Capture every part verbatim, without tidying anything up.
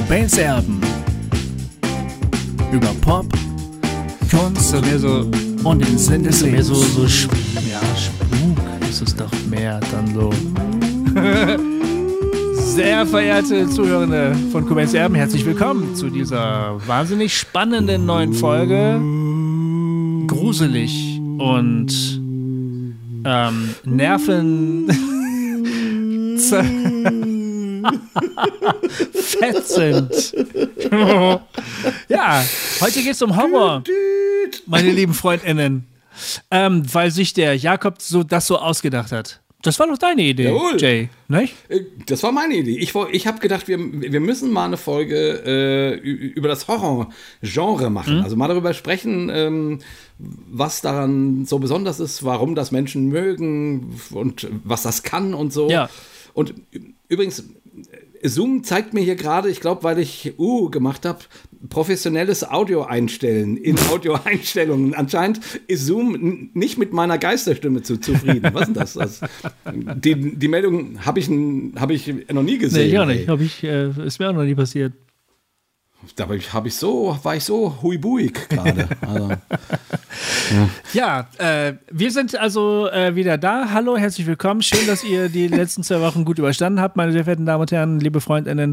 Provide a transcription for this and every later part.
Cobains Erben. Über Pop, Kunst so mehr so, und den Sinn des so mehr Lebens. so, so Sp- ja, Spuk ist es doch mehr dann so. Sehr verehrte Zuhörende von Cobains Erben, herzlich willkommen zu dieser wahnsinnig spannenden neuen Folge. Gruselig und ähm, Nerven fetzend. Ja, heute geht es um Horror, meine lieben FreundInnen, ähm, weil sich der Jakob so, das so ausgedacht hat. Das war doch deine Idee, Jawohl. Jay, nicht? Das war meine Idee. Ich, ich habe gedacht, wir, wir müssen mal eine Folge äh, über das Horror-Genre machen. Mhm. Also mal darüber sprechen, ähm, was daran so besonders ist, warum das Menschen mögen und was das kann und so. Ja. Und übrigens, Zoom zeigt mir hier gerade, ich glaube, weil ich uh gemacht habe, professionelles Audio einstellen in Audioeinstellungen. Anscheinend ist Zoom n- nicht mit meiner Geisterstimme zu, zufrieden. Was ist denn das? das die, die Meldung habe ich, hab ich noch nie gesehen. Nee, ich auch nicht. Hab ich, äh, ist mir auch noch nie passiert. Da hab ich, hab ich so, war ich so huibuig gerade. Also, ja, äh, wir sind also äh, wieder da. Hallo, herzlich willkommen. Schön, dass ihr die letzten zwei Wochen gut überstanden habt, meine sehr verehrten Damen und Herren, liebe FreundInnen.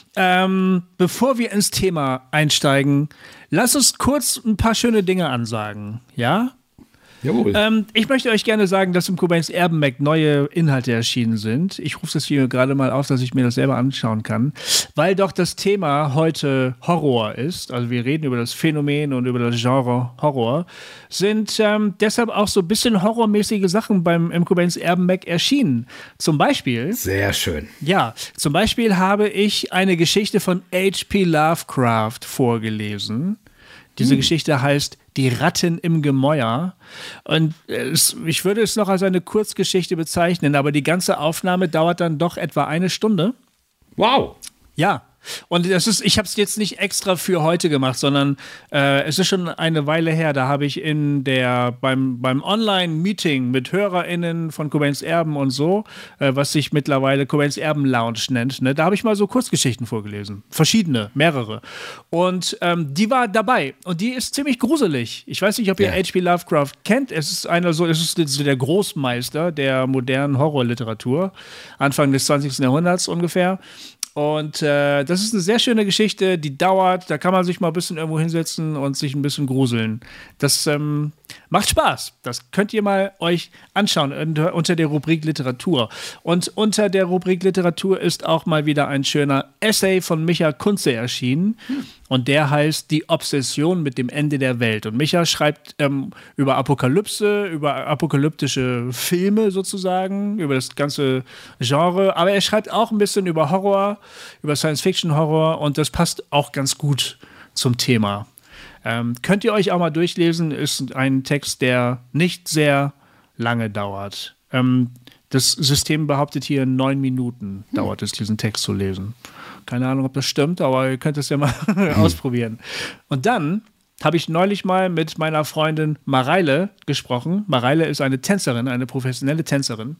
Ähm, bevor wir ins Thema einsteigen, lasst uns kurz ein paar schöne Dinge ansagen. Ja? Jawohl. Ähm, ich möchte euch gerne sagen, dass im Cobains Erben-Mac neue Inhalte erschienen sind. Ich rufe das hier gerade mal auf, dass ich mir das selber anschauen kann, weil doch das Thema heute Horror ist. Also wir reden über das Phänomen und über das Genre Horror. Sind ähm, deshalb auch so ein bisschen horrormäßige Sachen beim im Cobains Erben-Mac erschienen. Zum Beispiel... Sehr schön. Ja, zum Beispiel habe ich eine Geschichte von H P Lovecraft vorgelesen. Diese hm. Geschichte heißt Die Ratten im Gemäuer. Und es, ich würde es noch als eine Kurzgeschichte bezeichnen, aber die ganze Aufnahme dauert dann doch etwa eine Stunde. Wow. Ja. Und das ist, ich habe es jetzt nicht extra für heute gemacht, sondern äh, es ist schon eine Weile her. Da habe ich in der beim, beim Online-Meeting mit HörerInnen von Cobains Erben und so, äh, was sich mittlerweile Cobains Erben Lounge nennt, ne, da habe ich mal so Kurzgeschichten vorgelesen. Verschiedene, mehrere. Und ähm, die war dabei. Und die ist ziemlich gruselig. Ich weiß nicht, ob ihr Ja. H P Lovecraft kennt. Es ist einer so, es ist so der Großmeister der modernen Horrorliteratur. Anfang des zwanzigsten Jahrhunderts ungefähr. Und äh, das ist eine sehr schöne Geschichte, die dauert, da kann man sich mal ein bisschen irgendwo hinsetzen und sich ein bisschen gruseln. Das ähm, macht Spaß. Das könnt ihr mal euch anschauen unter, unter der Rubrik Literatur. Und unter der Rubrik Literatur ist auch mal wieder ein schöner Essay von Micha Kunze erschienen. Und der heißt Die Obsession mit dem Ende der Welt. Und Micha schreibt ähm, über Apokalypse, über apokalyptische Filme sozusagen, über das ganze Genre. Aber er schreibt auch ein bisschen über Horror, über Science-Fiction-Horror. Und das passt auch ganz gut zum Thema. Ähm, könnt ihr euch auch mal durchlesen. Ist ein Text, der nicht sehr lange dauert. Ähm, das System behauptet hier neun Minuten dauert es, diesen Text zu lesen. Keine Ahnung, ob das stimmt, aber ihr könnt es ja mal ausprobieren. Und dann habe ich neulich mal mit meiner Freundin Mareile gesprochen. Mareile ist eine Tänzerin, eine professionelle Tänzerin.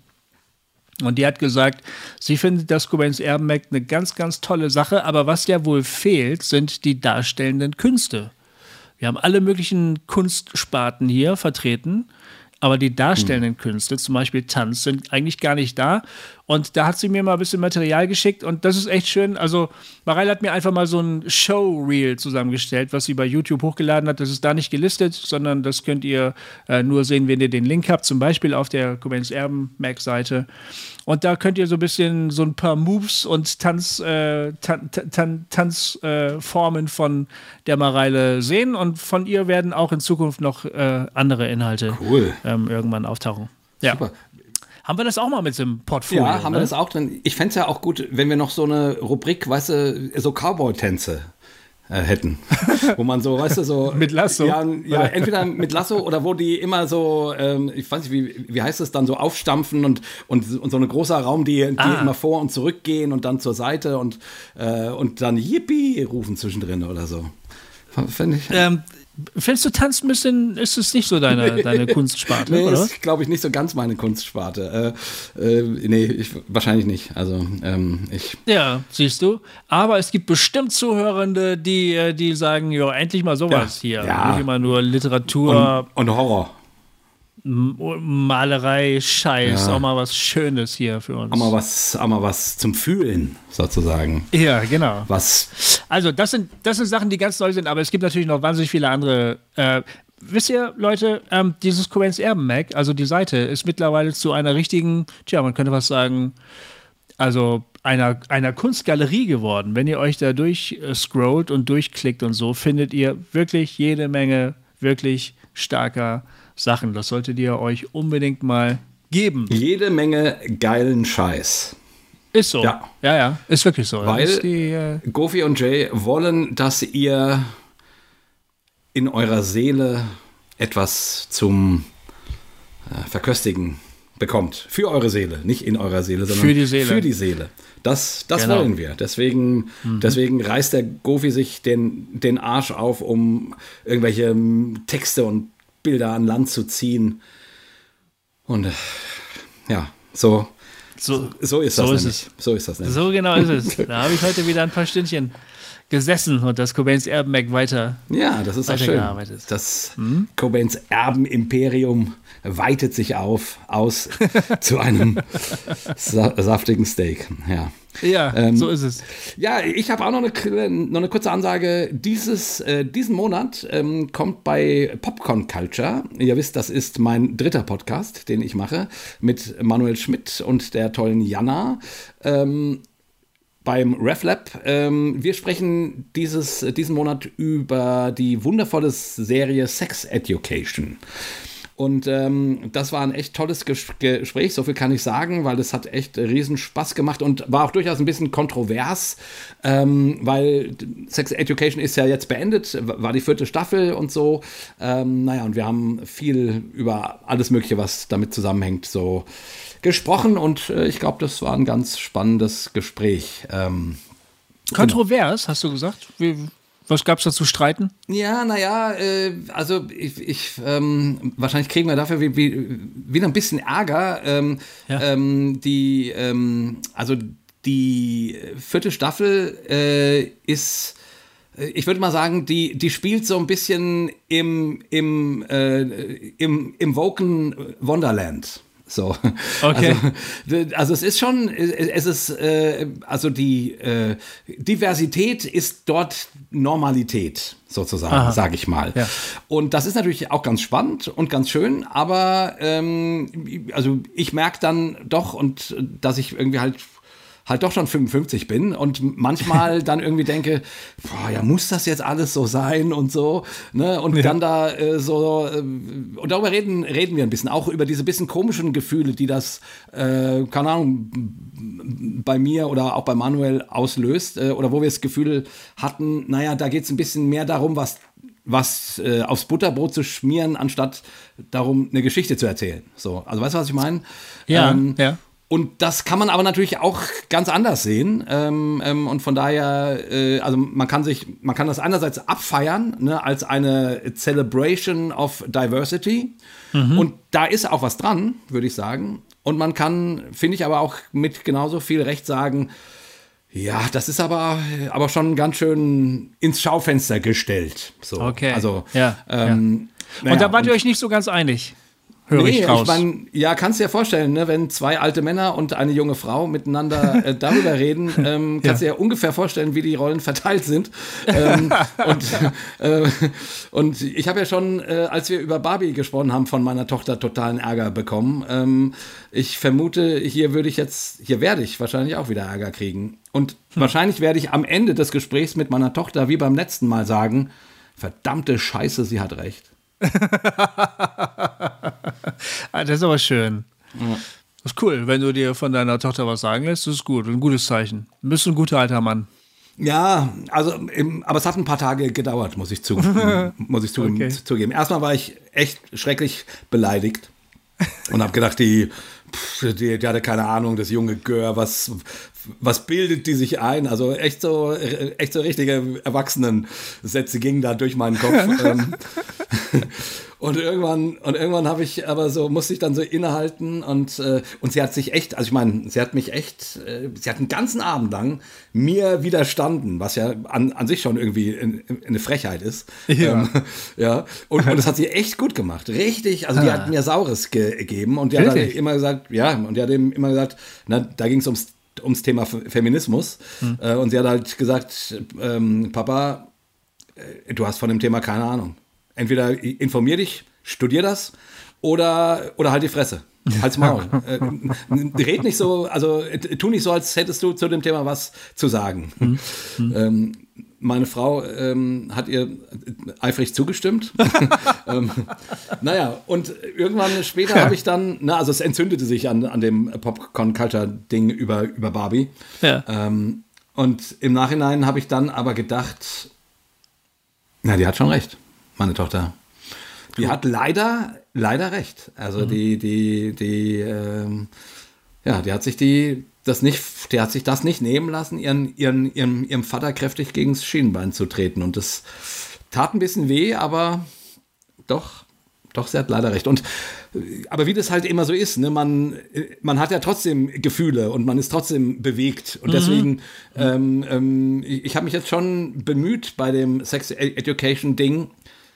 Und die hat gesagt, sie findet das Cobains Erben-Mac eine ganz, ganz tolle Sache. Aber was ja wohl fehlt, sind die darstellenden Künste. Wir haben alle möglichen Kunstsparten hier vertreten. Aber die darstellenden Künste, zum Beispiel Tanz, sind eigentlich gar nicht da. Und da hat sie mir mal ein bisschen Material geschickt und das ist echt schön. Also Mareile hat mir einfach mal so ein Showreel zusammengestellt, was sie bei YouTube hochgeladen hat. Das ist da nicht gelistet, sondern das könnt ihr äh, nur sehen, wenn ihr den Link habt, zum Beispiel auf der Cobains Erben-Mac-Seite. Und da könnt ihr so ein bisschen so ein paar Moves und Tanz, äh, Tan- Tan- Tanzformen äh, von der Mareile sehen. Und von ihr werden auch in Zukunft noch äh, andere Inhalte Cool. ähm, irgendwann auftauchen. Ja. Super. Haben wir das auch mal mit dem Portfolio? Ja, haben ne? wir das auch drin. Ich fände es ja auch gut, wenn wir noch so eine Rubrik, weißt du, so Cowboy-Tänze äh, hätten. Wo man so, weißt du, so... Mit Lasso? Ja, ja, entweder mit Lasso oder wo die immer so, ähm, ich weiß nicht, wie, wie heißt es dann, so aufstampfen und, und, und so ein großer Raum, die, die Ah. immer vor und zurück gehen und dann zur Seite und, äh, und dann Yippie rufen zwischendrin oder so. Finde ich... Ähm, Findest du Tanzen ein bisschen, ist es nicht so deine, deine Kunstsparte, nee, oder? ist, glaube ich, nicht so ganz meine Kunstsparte. Äh, äh, nee, ich, wahrscheinlich nicht. Also, ähm, ich. Ja, siehst du. Aber es gibt bestimmt Zuhörende, die, die sagen, ja, endlich mal sowas Ja, hier. ja. Nicht immer nur Literatur, Und, und Horror. M- Malerei, Scheiß, Ja. auch mal was Schönes hier für uns. Auch mal was, auch mal was zum Fühlen, sozusagen. Ja, genau. Was. Also, das sind, das sind Sachen, die ganz neu sind, aber es gibt natürlich noch wahnsinnig viele andere. Äh, wisst ihr, Leute, ähm, dieses Cobains Erben-Mag, also die Seite, ist mittlerweile zu einer richtigen, tja, man könnte was sagen, also einer, einer Kunstgalerie geworden. Wenn ihr euch da durchscrollt und durchklickt und so, findet ihr wirklich jede Menge wirklich starker Sachen. Das solltet ihr euch unbedingt mal geben. Jede Menge geilen Scheiß. Ist so. Ja. ja, ja, ist wirklich so. Weil Das ist die, äh, Goofy und Jay wollen, dass ihr in eurer Seele etwas zum äh, Verköstigen bekommt. Für eure Seele, nicht in eurer Seele, sondern Für die Seele. Für die Seele. Das, das Genau. wollen wir. Deswegen, Mhm. deswegen reißt der Goofy sich den, den Arsch auf, um irgendwelche ähm, Texte und Bilder an Land zu ziehen. Und äh, ja, so, so, so ist das so ist nämlich. es. So ist das nämlich. So genau ist es. Da habe ich heute wieder ein paar Stündchen gesessen und das Cobains Erben-Mag weiter. Ja, das ist auch schön. Weitergearbeitet. Das Cobains Erbenimperium weitet sich auf, aus zu einem sa saftigen Steak. Ja, Ja, Ähm, so ist es. ja ich habe auch noch eine, noch eine kurze Ansage. Dieses, äh, diesen Monat ähm, kommt bei Popcorn Culture, ihr wisst, das ist mein dritter Podcast, den ich mache, mit Manuel Schmidt und der tollen Jana. Ähm, beim RefLab. Ähm, wir sprechen dieses, diesen Monat über die wundervolle Serie Sex Education. Und ähm, das war ein echt tolles Ges Gespräch, so viel kann ich sagen, weil es hat echt riesen Spaß gemacht und war auch durchaus ein bisschen kontrovers, ähm, weil Sex Education ist ja jetzt beendet, war die vierte Staffel und so. Ähm, naja, und wir haben viel über alles Mögliche, was damit zusammenhängt, so gesprochen und äh, ich glaube, das war ein ganz spannendes Gespräch. Ähm, Kontrovers, hast du gesagt? Wie, was gab es da zu streiten? Ja, naja, äh, also ich, ich ähm, wahrscheinlich kriegen wir dafür wie, wie, wieder ein bisschen Ärger. Ähm, Ja. ähm, die, ähm, also die vierte Staffel äh, ist, äh, ich würde mal sagen, die, die spielt so ein bisschen im, im, äh, im, im Woken Wonderland. So. Okay. Also, also es ist schon, es ist, äh, also die äh, Diversität ist dort Normalität, sozusagen, sage ich mal. Ja. Und das ist natürlich auch ganz spannend und ganz schön, aber ähm, also ich merke dann doch, und dass ich irgendwie halt halt doch schon fünfundfünfzig bin und manchmal dann irgendwie denke, boah, ja, muss das jetzt alles so sein und so, ne? Und ja. dann da äh, so, äh, und darüber reden, reden wir ein bisschen, auch über diese bisschen komischen Gefühle, die das, äh, keine Ahnung, bei mir oder auch bei Manuel auslöst, äh, oder wo wir das Gefühl hatten, naja, da geht es ein bisschen mehr darum, was was äh, aufs Butterbrot zu schmieren, anstatt darum, eine Geschichte zu erzählen. So, also weißt du, was ich meine? Ja, ähm, ja. Und das kann man aber natürlich auch ganz anders sehen. Ähm, ähm, und von daher, äh, also man kann sich, man kann das einerseits abfeiern, ne, als eine Celebration of Diversity. Mhm. Und da ist auch was dran, würde ich sagen. Und man kann, finde ich, aber auch mit genauso viel Recht sagen, ja, das ist aber, aber schon ganz schön ins Schaufenster gestellt. So. Okay. Also, ja, ähm, ja. Naja, und da wart ihr euch nicht so ganz einig. Höre nee, ich raus. ich mein, ja, kannst dir ja vorstellen, ne, wenn zwei alte Männer und eine junge Frau miteinander äh, darüber reden, ähm, kannst du ja. dir ja ungefähr vorstellen, wie die Rollen verteilt sind. ähm, und, äh, und ich habe ja schon, äh, als wir über Barbie gesprochen haben, von meiner Tochter totalen Ärger bekommen. Ähm, ich vermute, hier würde ich jetzt, hier werde ich wahrscheinlich auch wieder Ärger kriegen. Und hm. wahrscheinlich werde ich am Ende des Gesprächs mit meiner Tochter, wie beim letzten Mal, sagen, verdammte Scheiße, sie hat recht. Das ist aber schön. Ja. Das ist cool, wenn du dir von deiner Tochter was sagen lässt, das ist gut, ein gutes Zeichen. Du bist ein guter alter Mann. Ja, also, im, aber es hat ein paar Tage gedauert, muss ich, zu, muss ich zu, okay. zugeben. Erstmal war ich echt schrecklich beleidigt und habe gedacht, die, pff, die, die hatte keine Ahnung, das junge Gör, was, was bildet die sich ein? Also echt so, echt so richtige Erwachsenensätze gingen da durch meinen Kopf. ähm, und irgendwann, und irgendwann habe ich aber so, musste ich dann so innehalten und, äh, und sie hat sich echt, also ich meine, sie hat mich echt, äh, sie hat einen ganzen Abend lang mir widerstanden, was ja an, an sich schon irgendwie in, in eine Frechheit ist. Ja. Ähm, ja. Und, und das hat sie echt gut gemacht. Richtig, also die Ah. hat mir Saures ge- gegeben und die hat Wirklich? halt immer gesagt, ja, und die hat eben immer gesagt, na, da ging es ums ums Thema F- Feminismus. Hm. Äh, und sie hat halt gesagt, ähm, Papa, äh, du hast von dem Thema keine Ahnung. Entweder informier dich, studier das oder, oder halt die Fresse. Halt's Maul. äh, red nicht so, also äh, tu nicht so, als hättest du zu dem Thema was zu sagen. Hm. Hm. Ähm, meine Frau ähm, hat ihr eifrig zugestimmt. ähm, naja, und irgendwann später ja. habe ich dann, na, also es entzündete sich an, an dem Popcorn-Culture-Ding über, über Barbie. Ja. Ähm, und im Nachhinein habe ich dann aber gedacht, na, die hat schon recht, meine Tochter. Die cool. hat leider, leider recht. Also mhm. die, die, die, ähm, ja, die hat sich die das nicht, der hat sich das nicht nehmen lassen, ihren, ihren, ihrem, ihrem Vater kräftig gegen das Schienbein zu treten. Und das tat ein bisschen weh, aber doch, doch, sie hat leider recht. Und, aber wie das halt immer so ist, ne, man, man hat ja trotzdem Gefühle und man ist trotzdem bewegt. Und deswegen, mhm. ähm, ähm, ich, ich habe mich jetzt schon bemüht, bei dem Sex Education Ding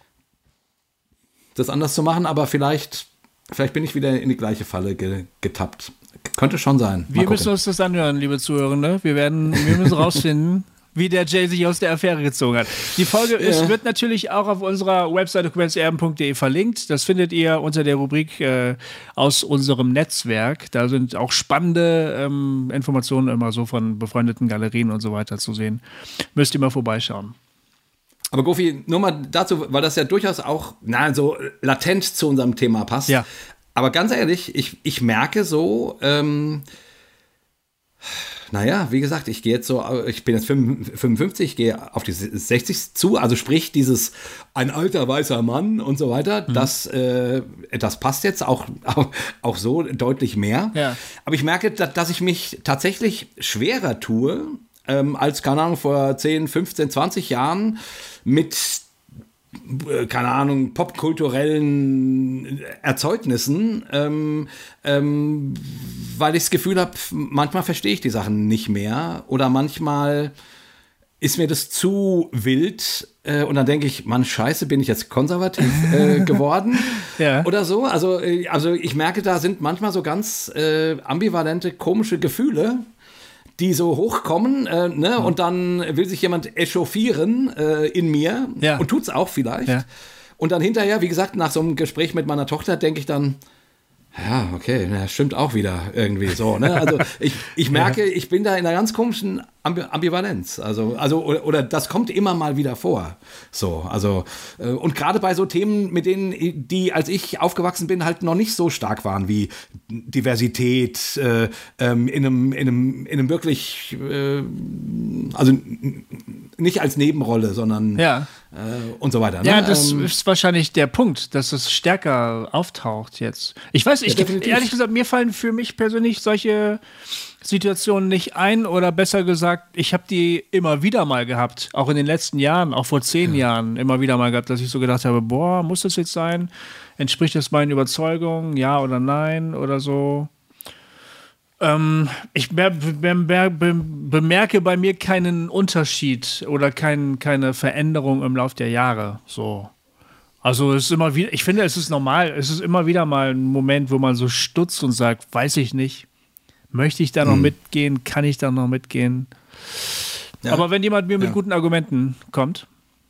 das anders zu machen, aber vielleicht, vielleicht bin ich wieder in die gleiche Falle ge, getappt. Könnte schon sein. Mal wir gucken. Müssen uns das anhören, liebe Zuhörende. Wir werden, wir müssen rausfinden, wie der Jay sich aus der Affäre gezogen hat. Die Folge ja. ist, wird natürlich auch auf unserer Website dokumentserben punkt de verlinkt. Das findet ihr unter der Rubrik äh, aus unserem Netzwerk. Da sind auch spannende ähm, Informationen immer so von befreundeten Galerien und so weiter zu sehen. Müsst ihr mal vorbeischauen. Aber Gofi, nur mal dazu, weil das ja durchaus auch na, so latent zu unserem Thema passt. Ja. Aber ganz ehrlich, ich, ich merke so, ähm, naja, wie gesagt, ich gehe jetzt so, ich bin jetzt fünfundfünfzig, ich gehe auf die sechzig zu, also sprich dieses ein alter weißer Mann und so weiter, mhm. das, äh, das passt jetzt auch, auch, auch so deutlich mehr. Ja. Aber ich merke, dass ich mich tatsächlich schwerer tue, ähm, als, keine Ahnung, vor zehn, fünfzehn, zwanzig Jahren mit keine Ahnung, popkulturellen Erzeugnissen, ähm, ähm, weil ich das Gefühl habe, manchmal verstehe ich die Sachen nicht mehr oder manchmal ist mir das zu wild äh, und dann denke ich, Mann, scheiße, bin ich jetzt konservativ äh, geworden ja. oder so. Also, äh, also ich merke, da sind manchmal so ganz äh, ambivalente, komische Gefühle, die so hochkommen, äh, ne? Und dann will sich jemand echauffieren äh, in mir ja. und tut's auch vielleicht. Ja. Und dann hinterher, wie gesagt, nach so einem Gespräch mit meiner Tochter denke ich dann, ja, okay, das stimmt auch wieder irgendwie so. Ne? Also ich, ich merke, ja. ich bin da in einer ganz komischen Ambivalenz. Also, also oder, oder das kommt immer mal wieder vor. So, also äh, und gerade bei so Themen, mit denen, die, als ich aufgewachsen bin, halt noch nicht so stark waren wie Diversität, äh, ähm, in einem, in einem, in einem wirklich, äh, also nicht als Nebenrolle, sondern ja. äh, und so weiter. Ne? Ja, das ähm, ist wahrscheinlich der Punkt, dass es stärker auftaucht jetzt. Ich weiß, ich, ja, ehrlich gesagt, mir fallen für mich persönlich solche Situationen nicht ein oder besser gesagt, ich habe die immer wieder mal gehabt, auch in den letzten Jahren, auch vor zehn ja. Jahren immer wieder mal gehabt, dass ich so gedacht habe, boah, muss das jetzt sein? Entspricht das meinen Überzeugungen, ja oder nein oder so? Ähm, ich be- be- be- be- bemerke bei mir keinen Unterschied oder kein, keine Veränderung im Laufe der Jahre, so. Also es ist immer wieder, ich finde, es ist normal, es ist immer wieder mal ein Moment, wo man so stutzt und sagt, weiß ich nicht, möchte ich da noch hm. mitgehen, kann ich da noch mitgehen? Ja. Aber wenn jemand mir mit ja. guten Argumenten kommt,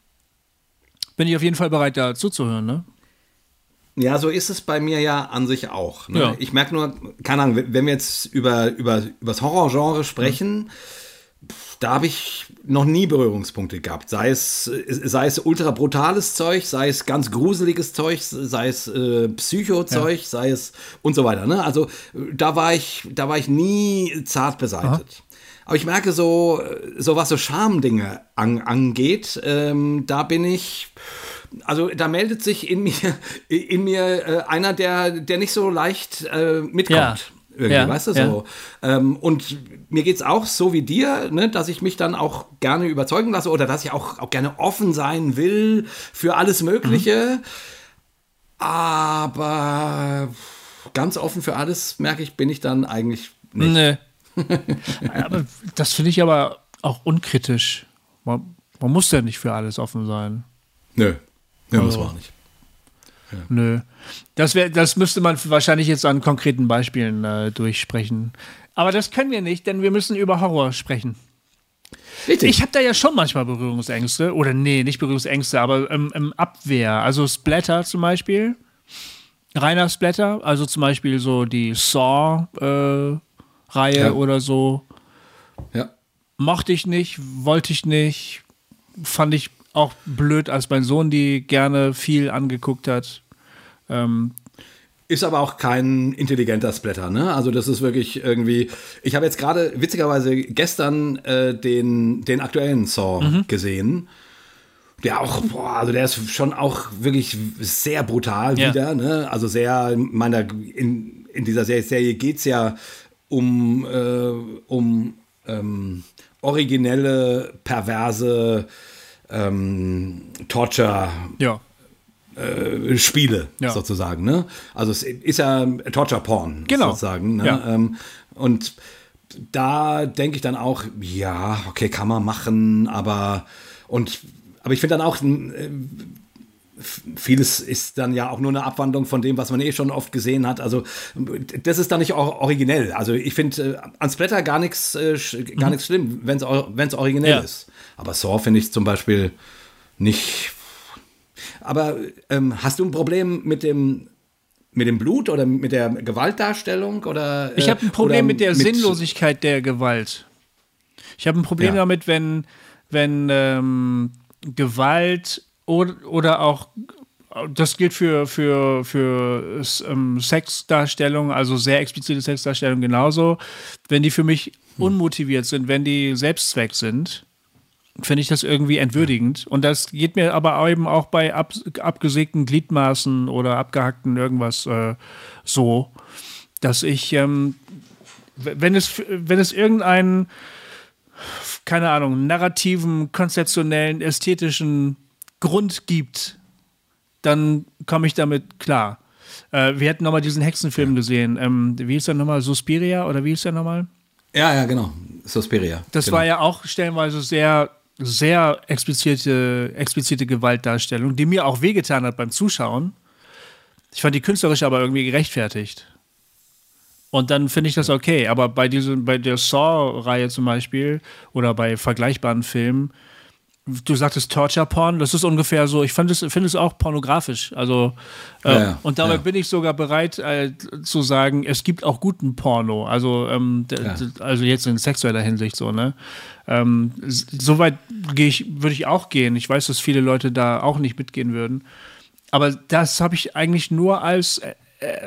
bin ich auf jeden Fall bereit, da zuzuhören, ne? Ja, so ist es bei mir ja an sich auch. Ne? Ja. Ich merke nur, keine Ahnung, wenn wir jetzt über, über, über das Horrorgenre sprechen, mhm. da habe ich noch nie Berührungspunkte gehabt. Sei es, sei es ultra brutales Zeug, sei es ganz gruseliges Zeug, sei es äh, Psycho-Zeug, ja. sei es und so weiter. Ne? Also da war ich, da war ich nie zart beseitet. Aha. Aber ich merke so, so was so Schamdinge an, angeht, ähm, da bin ich... Also da meldet sich in mir, in mir äh, einer, der, der nicht so leicht äh, mitkommt. Irgendwie, Ja, weißt du, ja. so. Ähm, und mir geht's auch so wie dir, ne, dass ich mich dann auch gerne überzeugen lasse oder dass ich auch, auch gerne offen sein will für alles Mögliche. Mhm. Aber ganz offen für alles, merke ich, bin ich dann eigentlich nicht. Nee. aber das finde ich aber auch unkritisch. Man, man muss ja nicht für alles offen sein. Nö, Nö Also. muss man auch nicht. Ja. Nö. Das, wär, das müsste man wahrscheinlich jetzt an konkreten Beispielen äh, durchsprechen. Aber das können wir nicht, denn wir müssen über Horror sprechen. Richtig. Ich habe da ja schon manchmal Berührungsängste. Oder nee, nicht Berührungsängste, aber im, im Abwehr. Also Splatter zum Beispiel. Reiner Splatter. Also zum Beispiel so die Saw-Reihe äh, Ja. oder so. Ja. Mochte ich nicht, wollte ich nicht. Fand ich auch blöd, als mein Sohn die gerne viel angeguckt hat. Ähm, Ist aber auch kein intelligenter Splatter, ne? Also das ist wirklich irgendwie. Ich habe jetzt gerade witzigerweise gestern äh, den, den aktuellen Saw mhm. gesehen. Der auch, boah, also der ist schon auch wirklich sehr brutal ja. wieder, ne? Also sehr, meiner in, in dieser Serie geht es ja um, äh, um ähm, originelle, perverse ähm, Torture. ja. Äh, Spiele Ja. sozusagen, ne? Also es ist ja Torture-Porn Genau. sozusagen, ne? Ja. Ähm, und da denke ich dann auch, ja, okay, kann man machen, aber und aber ich finde dann auch äh, vieles ist dann ja auch nur eine Abwandlung von dem, was man eh schon oft gesehen hat. Also das ist dann nicht or- originell. Also ich finde äh, an Splatter gar nichts äh, sch- gar Mhm. nichts schlimm, wenn es wenn es originell Ja. ist. Aber Saw finde ich zum Beispiel nicht. Aber ähm, hast du ein Problem mit dem, mit dem Blut oder mit der Gewaltdarstellung? Oder, äh, Ich habe ein Problem oder mit der Sinnlosigkeit der Gewalt. Ich habe ein Problem Ja. damit, wenn, wenn ähm, Gewalt oder, oder auch, das gilt für, für, für ähm, Sexdarstellung, also sehr explizite Sexdarstellung genauso, wenn die für mich unmotiviert sind, wenn die Selbstzweck sind, finde ich das irgendwie entwürdigend. Und das geht mir aber eben auch bei ab, abgesägten Gliedmaßen oder abgehackten irgendwas äh, so, dass ich, ähm, wenn es, wenn es irgendeinen, keine Ahnung, narrativen, konzeptionellen, ästhetischen Grund gibt, dann komme ich damit klar. Äh, wir hätten nochmal diesen Hexenfilm ja. gesehen. Ähm, wie hieß der nochmal? Suspiria oder wie hieß der nochmal? Ja, ja, genau. Suspiria. Das genau. war ja auch stellenweise sehr sehr explizite, explizite Gewaltdarstellung, die mir auch wehgetan hat beim Zuschauen. Ich fand die künstlerisch aber irgendwie gerechtfertigt. Und dann finde ich das okay. Aber bei, diesem, bei der Saw-Reihe zum Beispiel oder bei vergleichbaren Filmen, du sagtest Torture-Porn, das ist ungefähr so, ich finde es, find es auch pornografisch. Also, äh, ja, ja, und dabei ja. bin ich sogar bereit äh, zu sagen, es gibt auch guten Porno. Also, ähm, d- Ja. d- also jetzt in sexueller Hinsicht so, ne? Ähm, s- Soweit gehe ich, würde ich auch gehen. Ich weiß, dass viele Leute da auch nicht mitgehen würden. Aber das habe ich eigentlich nur als äh, äh,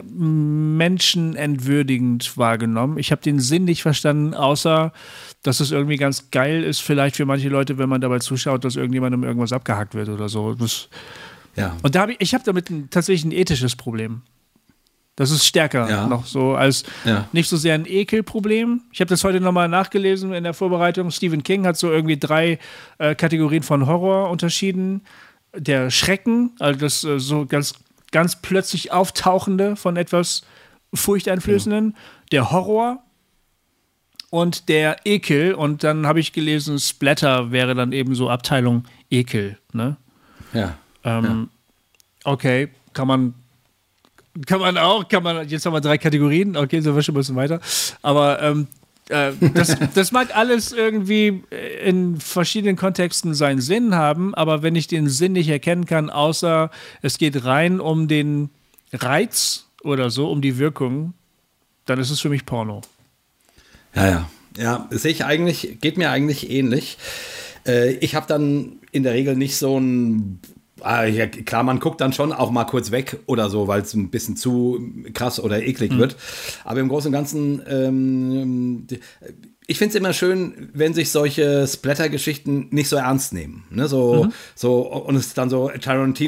menschenentwürdigend wahrgenommen. Ich habe den Sinn nicht verstanden, außer dass es irgendwie ganz geil ist, vielleicht für manche Leute, wenn man dabei zuschaut, dass irgendjemandem irgendwas abgehackt wird oder so. Das, ja. Und da habe ich, ich habe damit ein, tatsächlich ein ethisches Problem. Das ist stärker Ja. noch so als Ja. nicht so sehr ein Ekelproblem. Ich habe das heute nochmal nachgelesen in der Vorbereitung. Stephen King hat so irgendwie drei äh, Kategorien von Horror unterschieden. Der Schrecken, also das äh, so ganz, ganz plötzlich Auftauchende von etwas Furchteinflößenden. Ja. Der Horror und der Ekel. Und dann habe ich gelesen, Splatter wäre dann eben so Abteilung Ekel. Ne? Ja. Ähm, ja. Okay, kann man Kann man auch, kann man, jetzt haben wir drei Kategorien, okay, sind wir schon ein bisschen weiter. Aber ähm, äh, das, das mag alles irgendwie in verschiedenen Kontexten seinen Sinn haben, aber wenn ich den Sinn nicht erkennen kann, außer es geht rein um den Reiz oder so, um die Wirkung, dann ist es für mich Porno. Ja, ja. Ja, sehe ich eigentlich, geht mir eigentlich ähnlich. Äh, ich habe dann in der Regel nicht so ein Ah, ja, klar, man guckt dann schon auch mal kurz weg oder so, weil es ein bisschen zu krass oder eklig mhm. wird. Aber im Großen und Ganzen, ähm, ich finde es immer schön, wenn sich solche Splatter-Geschichten nicht so ernst nehmen. Ne? So, mhm. so, und es dann so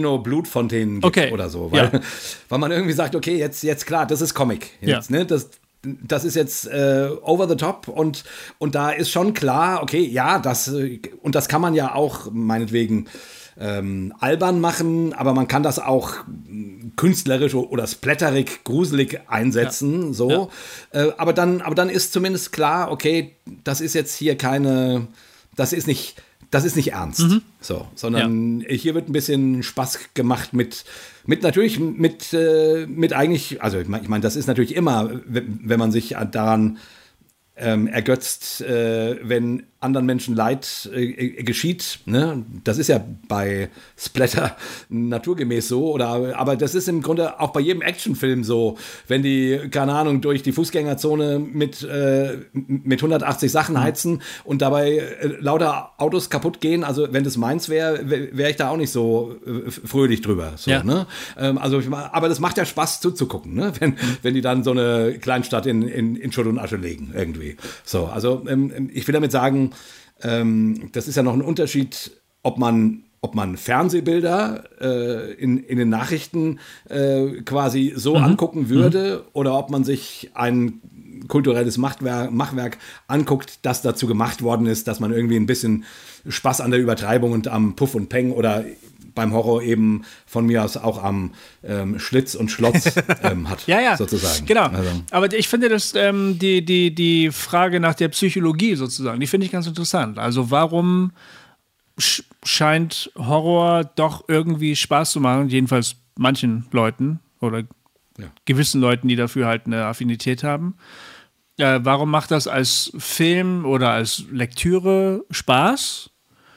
Tarantino-Blutfontänen gibt okay. oder so. Weil, ja. weil man irgendwie sagt, okay, jetzt, jetzt klar, das ist Comic. Jetzt, ja. ne? Das, das ist jetzt äh, over the top und, und da ist schon klar, okay, ja, das, und das kann man ja auch meinetwegen ähm, albern machen, aber man kann das auch künstlerisch oder splatterig, gruselig einsetzen, ja. so. Ja. Äh, aber dann, aber dann ist zumindest klar, okay, das ist jetzt hier keine, das ist nicht, das ist nicht ernst, mhm. so, sondern ja. hier wird ein bisschen Spaß gemacht mit, mit natürlich, mit, äh, mit eigentlich, also ich meine, ich mein, das ist natürlich immer, wenn man sich daran ähm, ergötzt, äh, wenn anderen Menschen Leid äh, geschieht, ne? Das ist ja bei Splatter naturgemäß so, oder, aber das ist im Grunde auch bei jedem Actionfilm so, wenn die, keine Ahnung, durch die Fußgängerzone mit, äh, mit hundertachtzig Sachen heizen und dabei äh, lauter Autos kaputt gehen, also wenn das meins wäre, wäre ich da auch nicht so äh, fröhlich drüber. So, ja. ne? ähm, also, aber das macht ja Spaß zuzugucken, ne? wenn, wenn die dann so eine Kleinstadt in, in, in Schutt und Asche legen, irgendwie. So, also ähm, ich will damit sagen, ähm, das ist ja noch ein Unterschied, ob man, ob man Fernsehbilder äh, in, in den Nachrichten äh, quasi so mhm. angucken würde mhm. oder ob man sich ein kulturelles Machwerk, Machwerk anguckt, das dazu gemacht worden ist, dass man irgendwie ein bisschen Spaß an der Übertreibung und am Puff und Peng oder beim Horror eben von mir aus auch am ähm, Schlitz und Schlotz ähm, hat, ja, ja, sozusagen. Genau, also. Aber ich finde, dass ähm, die, die, die Frage nach der Psychologie sozusagen, die finde ich ganz interessant. Also warum sch- scheint Horror doch irgendwie Spaß zu machen, jedenfalls manchen Leuten oder ja. gewissen Leuten, die dafür halt eine Affinität haben. Äh, warum macht das als Film oder als Lektüre Spaß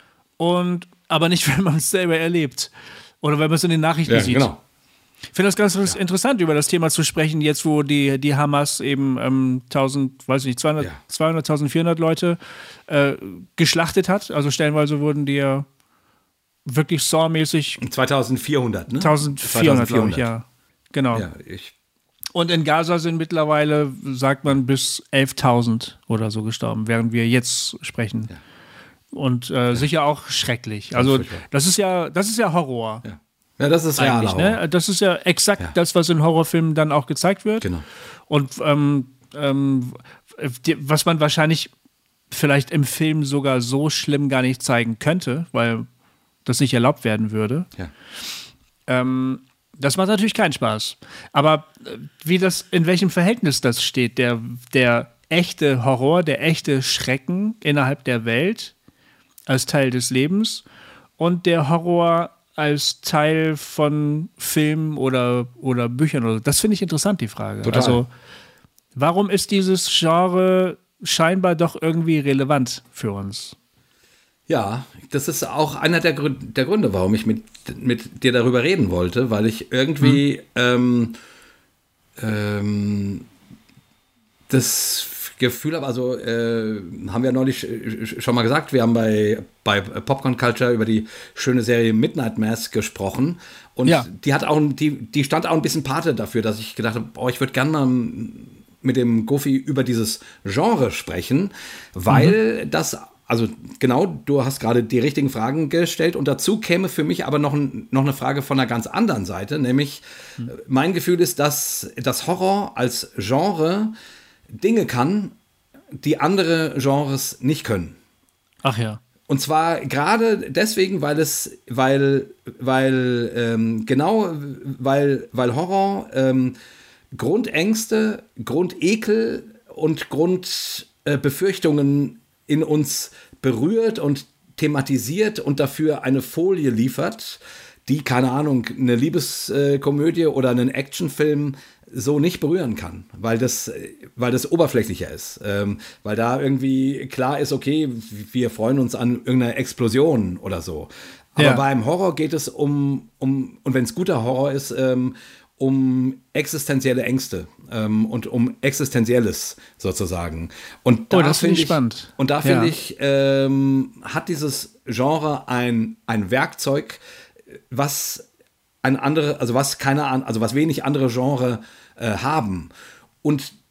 und aber nicht, wenn man es selber erlebt oder wenn man es in den Nachrichten ja, sieht. Genau. Ich finde das ganz ja. interessant, über das Thema zu sprechen, jetzt wo die, die Hamas eben ähm, tausend, weiß ich nicht, zweihundert, ja. zweihundert, eintausendvierhundert Leute äh, geschlachtet hat. Also stellenweise wurden die ja wirklich Saw-mäßig zweitausendvierhundert, ne? eintausendvierhundert, glaube ich, ja. Genau. Ja, ich Und in Gaza sind mittlerweile, sagt man, bis elftausend oder so gestorben, während wir jetzt sprechen. Ja. Und äh, ja. sicher auch schrecklich. Also das ist ja, das ist ja Horror. Ja, ja das ist realer Horror. Ne? Das ist ja exakt ja. das, was in Horrorfilmen dann auch gezeigt wird. Genau. Und ähm, ähm, die, was man wahrscheinlich vielleicht im Film sogar so schlimm gar nicht zeigen könnte, weil das nicht erlaubt werden würde. Ja. Ähm, das macht natürlich keinen Spaß. Aber wie das, in welchem Verhältnis das steht, der, der echte Horror, der echte Schrecken innerhalb der Welt als Teil des Lebens und der Horror als Teil von Filmen oder, oder Büchern. Oder, das finde ich interessant, die Frage. Total. Also, warum ist dieses Genre scheinbar doch irgendwie relevant für uns? Ja, das ist auch einer der, Grü- der Gründe, warum ich mit, mit dir darüber reden wollte, weil ich irgendwie hm. ähm, ähm, das Gefühl habe, also äh, haben wir neulich schon mal gesagt, wir haben bei, bei Popcorn Culture über die schöne Serie Midnight Mass gesprochen und ja. die hat auch, die, die stand auch ein bisschen Pate dafür, dass ich gedacht habe, oh, ich würde gerne mal mit dem Goofy über dieses Genre sprechen, weil mhm. das, also genau, du hast gerade die richtigen Fragen gestellt und dazu käme für mich aber noch, ein, noch eine Frage von einer ganz anderen Seite, nämlich mhm. mein Gefühl ist, dass das Horror als Genre Dinge kann, die andere Genres nicht können. Ach ja. Und zwar gerade deswegen, weil es, weil, weil, ähm, genau, weil, weil Horror ähm, Grundängste, Grundekel und Grundbefürchtungen äh, in uns berührt und thematisiert und dafür eine Folie liefert, die, keine Ahnung, eine Liebeskomödie oder einen Actionfilm so nicht berühren kann, weil das, weil das oberflächlicher ist, ähm, weil da irgendwie klar ist, okay, wir freuen uns an irgendeiner Explosion oder so. Aber ja. beim Horror geht es um, um und wenn es guter Horror ist, ähm, um existenzielle Ängste ähm, und um Existenzielles sozusagen. Und da oh, das finde find ich spannend. Und da ja. finde ich, ähm, hat dieses Genre ein, ein Werkzeug, was ein andere, also was keine, also was wenig andere Genre äh, haben. Und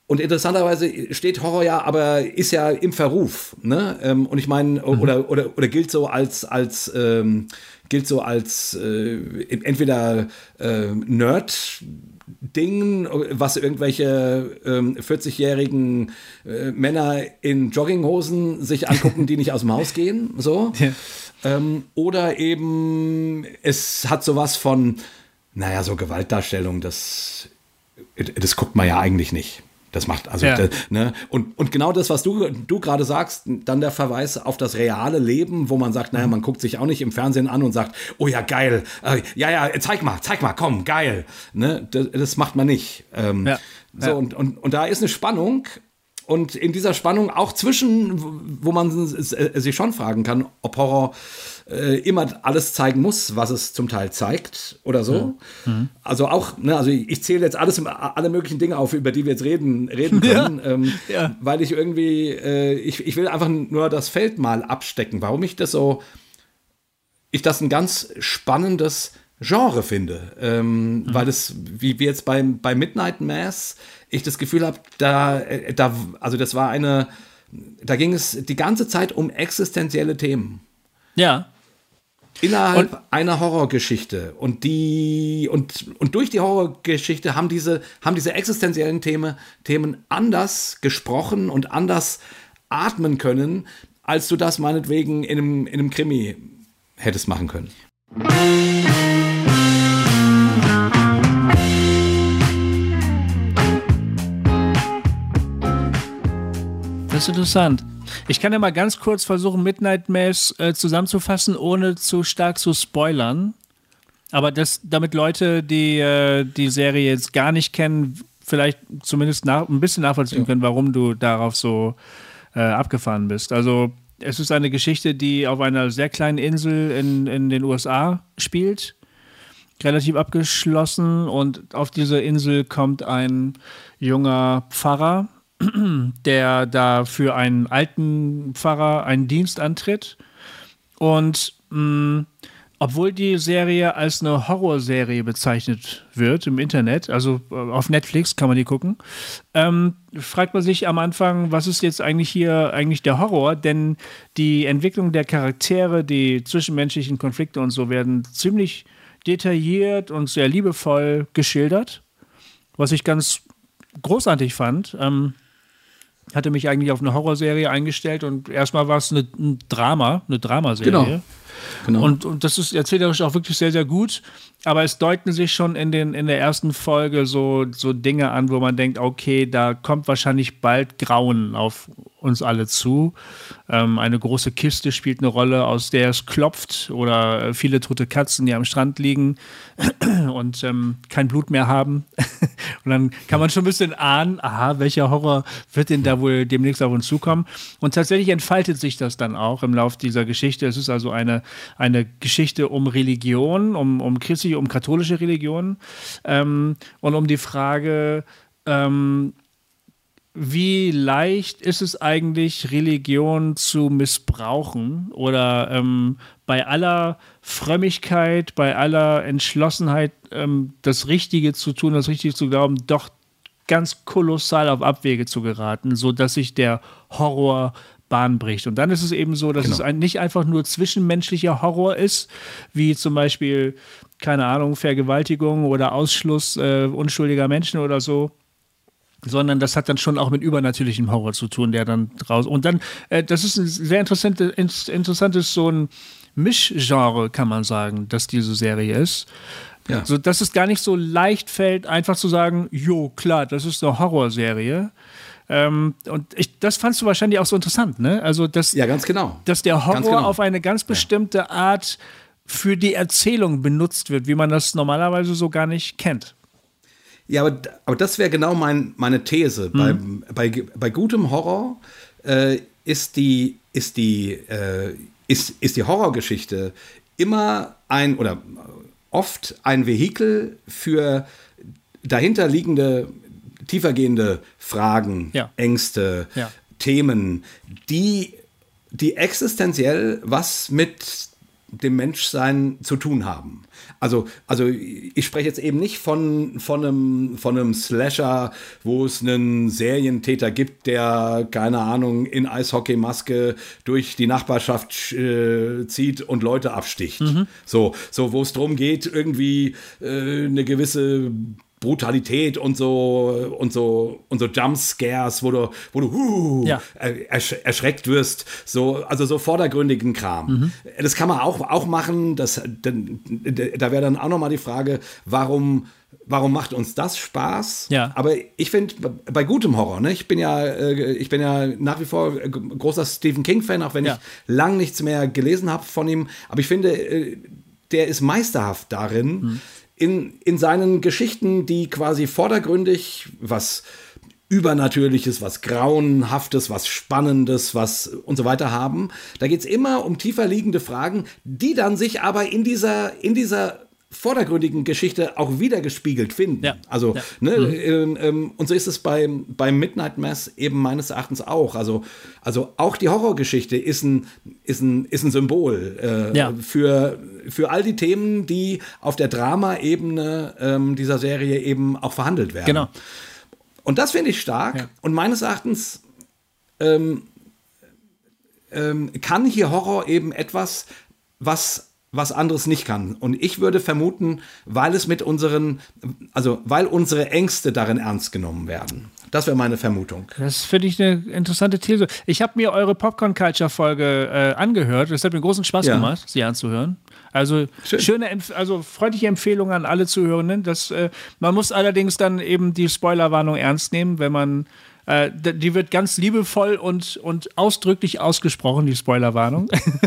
Und interessanterweise steht Horror ja, aber ist ja im Verruf, ne? Ähm, und ich meine, mhm. oder, oder, oder gilt so als, als ähm, gilt so als äh, entweder äh, Nerd-Ding, was irgendwelche ähm, vierzig-jährigen äh, Männer in Jogginghosen sich angucken, die nicht aus dem Haus gehen, so. Ja. Ähm, oder eben, es hat sowas von, naja, so Gewaltdarstellung, das, das guckt man ja eigentlich nicht. Das macht also, ja. das, ne? Und, und genau das, was du, du gerade sagst, dann der Verweis auf das reale Leben, wo man sagt, naja, man guckt sich auch nicht im Fernsehen an und sagt, oh ja, geil, äh, ja, ja, zeig mal, zeig mal, komm, geil. Ne? Das, das macht man nicht. Ähm, ja. So, ja. Und, und, und da ist eine Spannung. Und in dieser Spannung auch zwischen, wo man sich schon fragen kann, ob Horror äh, immer alles zeigen muss, was es zum Teil zeigt oder so. Mhm. Also auch, ne, also ich zähle jetzt alles, alle möglichen Dinge auf, über die wir jetzt reden, reden können, ja. Ähm, ja. weil ich irgendwie, äh, ich, ich will einfach nur das Feld mal abstecken, warum ich das so, ich das ein ganz spannendes Genre finde, ähm, mhm. weil es, wie wir jetzt bei, bei Midnight Mass, ich das Gefühl habe, da, da, also das war eine, da ging es die ganze Zeit um existenzielle Themen. Ja. Innerhalb und, einer Horrorgeschichte. Und die, und, und durch die Horrorgeschichte haben diese, haben diese existenziellen Themen, Themen anders gesprochen und anders atmen können, als du das meinetwegen in einem, in einem Krimi hättest machen können. Das ist interessant. Ich kann ja mal ganz kurz versuchen, Midnight Mass äh, zusammenzufassen, ohne zu stark zu spoilern. Aber das, damit Leute, die äh, die Serie jetzt gar nicht kennen, vielleicht zumindest nach, ein bisschen nachvollziehen ja. können, warum du darauf so äh, abgefahren bist. Also es ist eine Geschichte, die auf einer sehr kleinen Insel in, in den U S A spielt. Relativ abgeschlossen. Und auf diese Insel kommt ein junger Pfarrer, der da für einen alten Pfarrer einen Dienst antritt. Und mh, obwohl die Serie als eine Horrorserie bezeichnet wird im Internet, also auf Netflix kann man die gucken, ähm, fragt man sich am Anfang, was ist jetzt eigentlich hier eigentlich der Horror? Denn die Entwicklung der Charaktere, die zwischenmenschlichen Konflikte und so werden ziemlich detailliert und sehr liebevoll geschildert, was ich ganz großartig fand. Ähm, hatte mich eigentlich auf eine Horrorserie eingestellt und erstmal war es eine, ein Drama, eine Dramaserie. Genau. Genau. Und, und das ist erzählerisch auch wirklich sehr, sehr gut. Aber es deuten sich schon in, den, in der ersten Folge so, so Dinge an, wo man denkt, okay, da kommt wahrscheinlich bald Grauen auf uns alle zu. Ähm, eine große Kiste spielt eine Rolle, aus der es klopft, oder viele tote Katzen, die am Strand liegen und ähm, kein Blut mehr haben. Und dann kann man schon ein bisschen ahnen, aha, welcher Horror wird denn da wohl demnächst auf uns zukommen? Und tatsächlich entfaltet sich das dann auch im Lauf dieser Geschichte. Es ist also eine, eine Geschichte um Religion, um, um christliche, um katholische Religion ähm, und um die Frage, ähm, wie leicht ist es eigentlich, Religion zu missbrauchen oder ähm, bei aller Frömmigkeit, bei aller Entschlossenheit, ähm, das Richtige zu tun, das Richtige zu glauben, doch ganz kolossal auf Abwege zu geraten, sodass sich der Horror Bahn bricht. Und dann ist es eben so, dass genau. es ein, nicht einfach nur zwischenmenschlicher Horror ist, wie zum Beispiel, keine Ahnung, Vergewaltigung oder Ausschluss äh, unschuldiger Menschen oder so, sondern das hat dann schon auch mit übernatürlichem Horror zu tun, der dann draus. Und dann, äh, das ist ein sehr interessante, interessantes, so ein Mischgenre, kann man sagen, dass diese Serie ist. Ja. So, dass es gar nicht so leicht fällt, einfach zu sagen, jo, klar, das ist eine Horrorserie. Ähm, und ich, das fandst du wahrscheinlich auch so interessant, ne? Also, dass, ja, ganz genau. dass der Horror genau. auf eine ganz bestimmte ja. Art für die Erzählung benutzt wird, wie man das normalerweise so gar nicht kennt. Ja, aber, aber das wäre genau mein, meine These. Mhm. Bei, bei, bei gutem Horror äh, ist die, ist die, äh, ist, ist die Horrorgeschichte immer ein oder oft ein Vehikel für dahinterliegende, tiefergehende Fragen, ja. Ängste, ja. Themen, die, die existenziell was mit dem Menschsein zu tun haben. Also, also ich spreche jetzt eben nicht von, von, einem, von einem Slasher, wo es einen Serientäter gibt, der, keine Ahnung, in Eishockeymaske durch die Nachbarschaft äh, zieht und Leute absticht. Mhm. So, so, wo es darum geht, irgendwie äh, eine gewisse Brutalität und so und so und so Jumpscares, wo du, wo du huh, ja. ersch- erschreckt wirst, so, also so vordergründigen Kram. Mhm. Das kann man auch, auch machen. Das, da wäre dann auch nochmal die Frage, warum, warum macht uns das Spaß? Ja. Aber ich finde, bei gutem Horror, ne, ich bin ja, ich bin ja nach wie vor großer Stephen King-Fan, auch wenn ja. ich lang nichts mehr gelesen habe von ihm. Aber ich finde, der ist meisterhaft darin, mhm. In, in seinen Geschichten, die quasi vordergründig was Übernatürliches, was Grauenhaftes, was Spannendes, was und so weiter haben. Da geht es immer um tiefer liegende Fragen, die dann sich aber in dieser, in dieser vordergründigen Geschichte auch wiedergespiegelt finden. Ja. Also, ja. ne, mhm. ähm, ähm, und so ist es bei, bei Midnight Mass eben meines Erachtens auch. Also, also auch die Horrorgeschichte ist ein, ist ein, ist ein Symbol äh, ja. für, für all die Themen, die auf der Drama-Ebene ähm, dieser Serie eben auch verhandelt werden. Genau. Und das finde ich stark. Ja. Und meines Erachtens ähm, ähm, kann hier Horror eben etwas, was was anderes nicht kann. Und ich würde vermuten, weil es mit unseren, also weil unsere Ängste darin ernst genommen werden. Das wäre meine Vermutung. Das finde ich eine interessante These. Ich habe mir eure Popcorn-Culture-Folge äh, angehört. Es hat mir großen Spaß ja. gemacht, sie anzuhören. Also Schön. schöne, also freundliche Empfehlung an alle Zuhörenden. Das, äh, man muss allerdings dann eben die Spoilerwarnung ernst nehmen, wenn man Äh, die wird ganz liebevoll und, und ausdrücklich ausgesprochen, die Spoilerwarnung.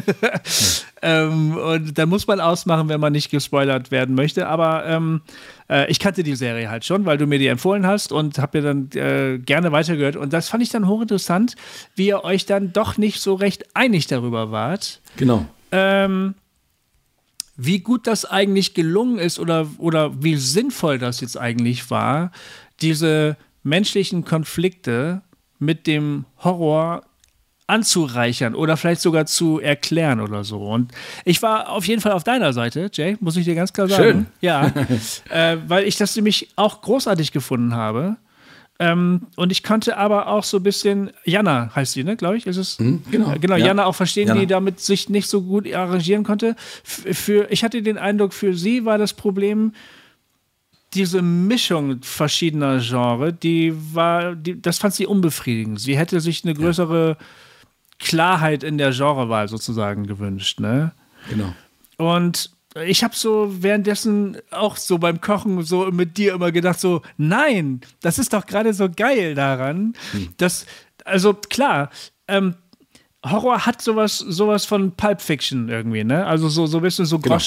ähm, und da muss man ausmachen, wenn man nicht gespoilert werden möchte. Aber ähm, äh, ich kannte die Serie halt schon, weil du mir die empfohlen hast und habe mir dann äh, gerne weitergehört. Und das fand ich dann hochinteressant, wie ihr euch dann doch nicht so recht einig darüber wart. Genau. Ähm, wie gut das eigentlich gelungen ist oder, oder wie sinnvoll das jetzt eigentlich war, diese menschlichen Konflikte mit dem Horror anzureichern oder vielleicht sogar zu erklären oder so. Und ich war auf jeden Fall auf deiner Seite, Jay, muss ich dir ganz klar sagen. Schön. Ja, äh, weil ich das nämlich auch großartig gefunden habe. Ähm, und ich konnte aber auch so ein bisschen, Jana heißt sie, ne, glaube ich, ist es? Mhm, genau. Äh, genau, ja. Jana auch verstehen, Jana. die damit sich nicht so gut arrangieren konnte. F- für, ich hatte den Eindruck, für sie war das Problem, diese Mischung verschiedener Genres, die war, die, das fand sie unbefriedigend. Sie hätte sich eine größere Klarheit in der Genrewahl sozusagen gewünscht, ne? Genau. Und ich habe so währenddessen auch so beim Kochen so mit dir immer gedacht, so, nein, das ist doch gerade so geil daran, hm. dass, also klar, ähm, Horror hat sowas, sowas von Pulp Fiction irgendwie, ne? Also so, so ein bisschen so genau.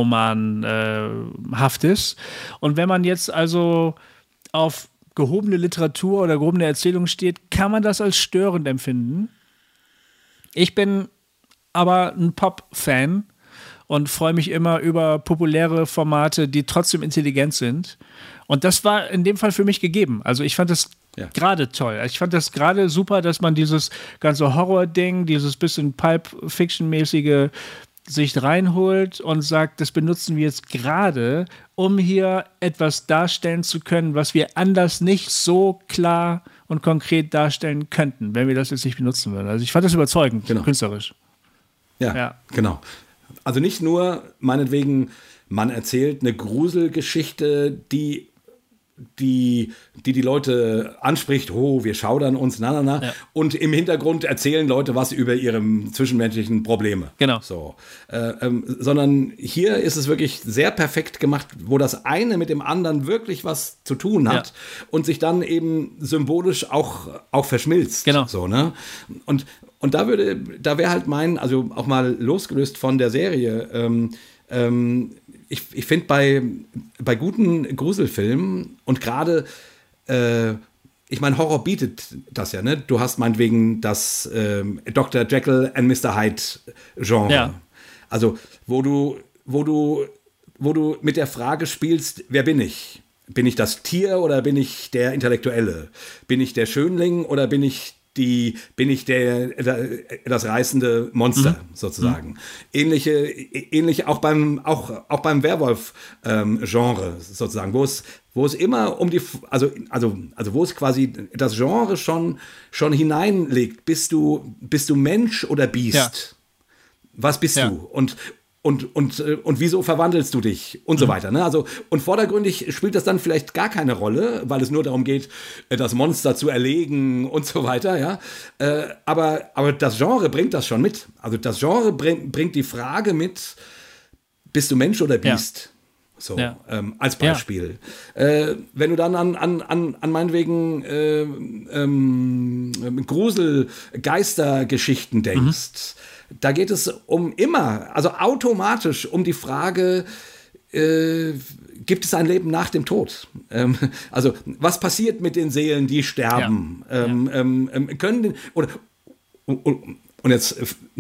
Groschenroman-haftes. Äh, Und wenn man jetzt also auf gehobene Literatur oder gehobene Erzählung steht, kann man das als störend empfinden. Ich bin aber ein Pop-Fan und freue mich immer über populäre Formate, die trotzdem intelligent sind. Und das war in dem Fall für mich gegeben. Also ich fand das ja. gerade toll. Ich fand das gerade super, dass man dieses ganze Horror-Ding, dieses bisschen Pulp-Fiction-mäßige sich reinholt und sagt, das benutzen wir jetzt gerade, um hier etwas darstellen zu können, was wir anders nicht so klar und konkret darstellen könnten, wenn wir das jetzt nicht benutzen würden. Also ich fand das überzeugend, genau. künstlerisch. Ja, ja, genau. Also nicht nur, meinetwegen, man erzählt eine Gruselgeschichte, die die, die die Leute anspricht, oh, wir schaudern uns, na, na, na. Ja. Und im Hintergrund erzählen Leute was über ihre zwischenmenschlichen Probleme. Genau. So. Äh, ähm, sondern hier ist es wirklich sehr perfekt gemacht, wo das eine mit dem anderen wirklich was zu tun hat ja. und sich dann eben symbolisch auch, auch verschmilzt. Genau. So, ne? Und, und da würde, da wäre halt mein, also auch mal losgelöst von der Serie, ähm, ähm, Ich, ich finde bei, bei guten Gruselfilmen und gerade, äh, ich meine, Horror bietet das ja, ne? Du hast meinetwegen das äh, Doktor Jekyll and Mister Hyde Genre. Ja. Also, wo du, wo du, wo du mit der Frage spielst, wer bin ich? Bin ich das Tier oder bin ich der Intellektuelle? Bin ich der Schönling oder bin ich die, bin ich der, der das reißende Monster mhm. sozusagen. Mhm. Ähnliche, ähnlich auch beim, auch, auch beim Werwolf-Genre ähm, sozusagen, wo es, wo es immer um die, also, also, also wo es quasi das Genre schon, schon hineinlegt. Bist du, bist du Mensch oder Biest? Ja. Was bist ja. du? Und, Und, und, und wieso verwandelst du dich? Und so weiter. Ne? Also, und vordergründig spielt das dann vielleicht gar keine Rolle, weil es nur darum geht, das Monster zu erlegen und so weiter. Ja? Äh, aber, aber das Genre bringt das schon mit. Also das Genre bring, bringt die Frage mit, bist du Mensch oder Biest? Ja. So, ja. ähm, als Beispiel. Ja. Äh, wenn du dann an, an, an, an meinetwegen äh, ähm, Grusel-Geister-Geschichten denkst, mhm. Da geht es um immer, also automatisch um die Frage, äh, gibt es ein Leben nach dem Tod? Ähm, also was passiert mit den Seelen, die sterben? Ja. Ähm, ja. Ähm, können oder und, und jetzt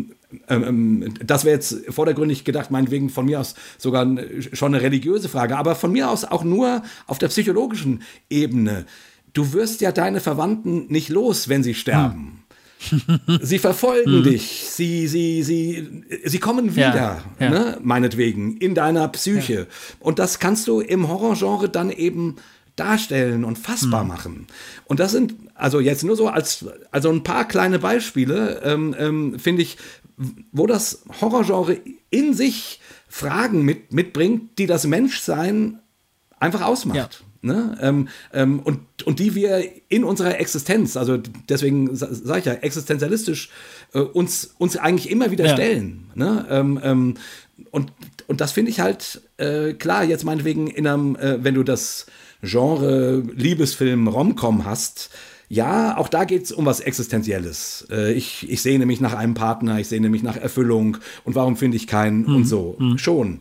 ähm, das wäre jetzt vordergründig gedacht, meinetwegen von mir aus sogar schon eine religiöse Frage, aber von mir aus auch nur auf der psychologischen Ebene. Du wirst ja deine Verwandten nicht los, wenn sie sterben. Hm. Sie verfolgen mhm. dich, sie, sie, sie, sie kommen wieder, ja, ja. Ne, meinetwegen, in deiner Psyche. Ja. Und das kannst du im Horrorgenre dann eben darstellen und fassbar mhm. machen. Und das sind, also jetzt nur so als, also ein paar kleine Beispiele, ähm, ähm, finde ich, wo das Horrorgenre in sich Fragen mit, mitbringt, die das Menschsein einfach ausmacht. Ja. Ne? Ähm, ähm, und, und die wir in unserer Existenz, also deswegen sa- sage ich ja, existenzialistisch äh, uns, uns eigentlich immer wieder ja. stellen. Ne? Ähm, ähm, und, und das finde ich halt äh, klar, jetzt meinetwegen in einem, äh, wenn du das Genre Liebesfilm Rom-Com hast, ja, auch da geht es um was Existenzielles. Äh, ich, ich sehne mich nach einem Partner, ich sehne mich nach Erfüllung und warum finde ich keinen mhm. und so. Mhm. Schon.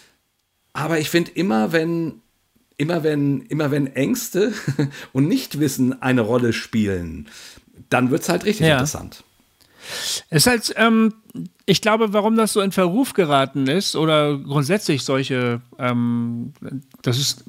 Aber ich finde immer, wenn Immer wenn, immer wenn Ängste und Nichtwissen eine Rolle spielen, dann wird es halt richtig ja. interessant. Es ist halt, ähm, ich glaube, warum das so in Verruf geraten ist oder grundsätzlich solche, ähm, das ist,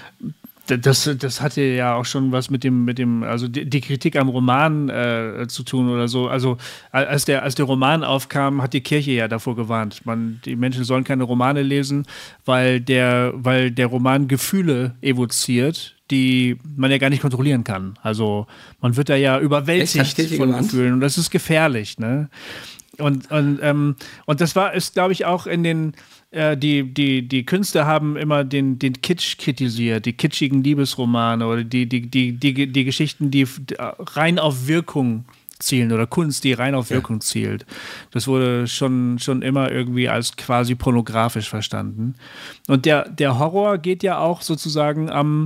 das, das hatte ja auch schon was mit dem, mit dem, also die, die Kritik am Roman äh, zu tun oder so. Also als der, als der Roman aufkam, hat die Kirche ja davor gewarnt. Man, die Menschen sollen keine Romane lesen, weil der, weil der Roman Gefühle evoziert, die man ja gar nicht kontrollieren kann. Also man wird da ja überwältigt von gewandt? Gefühlen und das ist gefährlich, ne? Und, und, ähm, und das war, ist, glaube ich, auch in den, äh, die, die, die Künstler haben immer den, den Kitsch kritisiert, die kitschigen Liebesromane oder die, die, die, die, die Geschichten, die rein auf Wirkung zielen oder Kunst, die rein auf Wirkung ja. zielt. Das wurde schon, schon immer irgendwie als quasi pornografisch verstanden. Und der, der Horror geht ja auch sozusagen am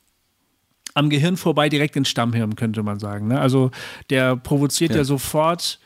am Gehirn vorbei direkt ins Stammhirn, könnte man sagen. Ne? Also der provoziert ja, ja sofort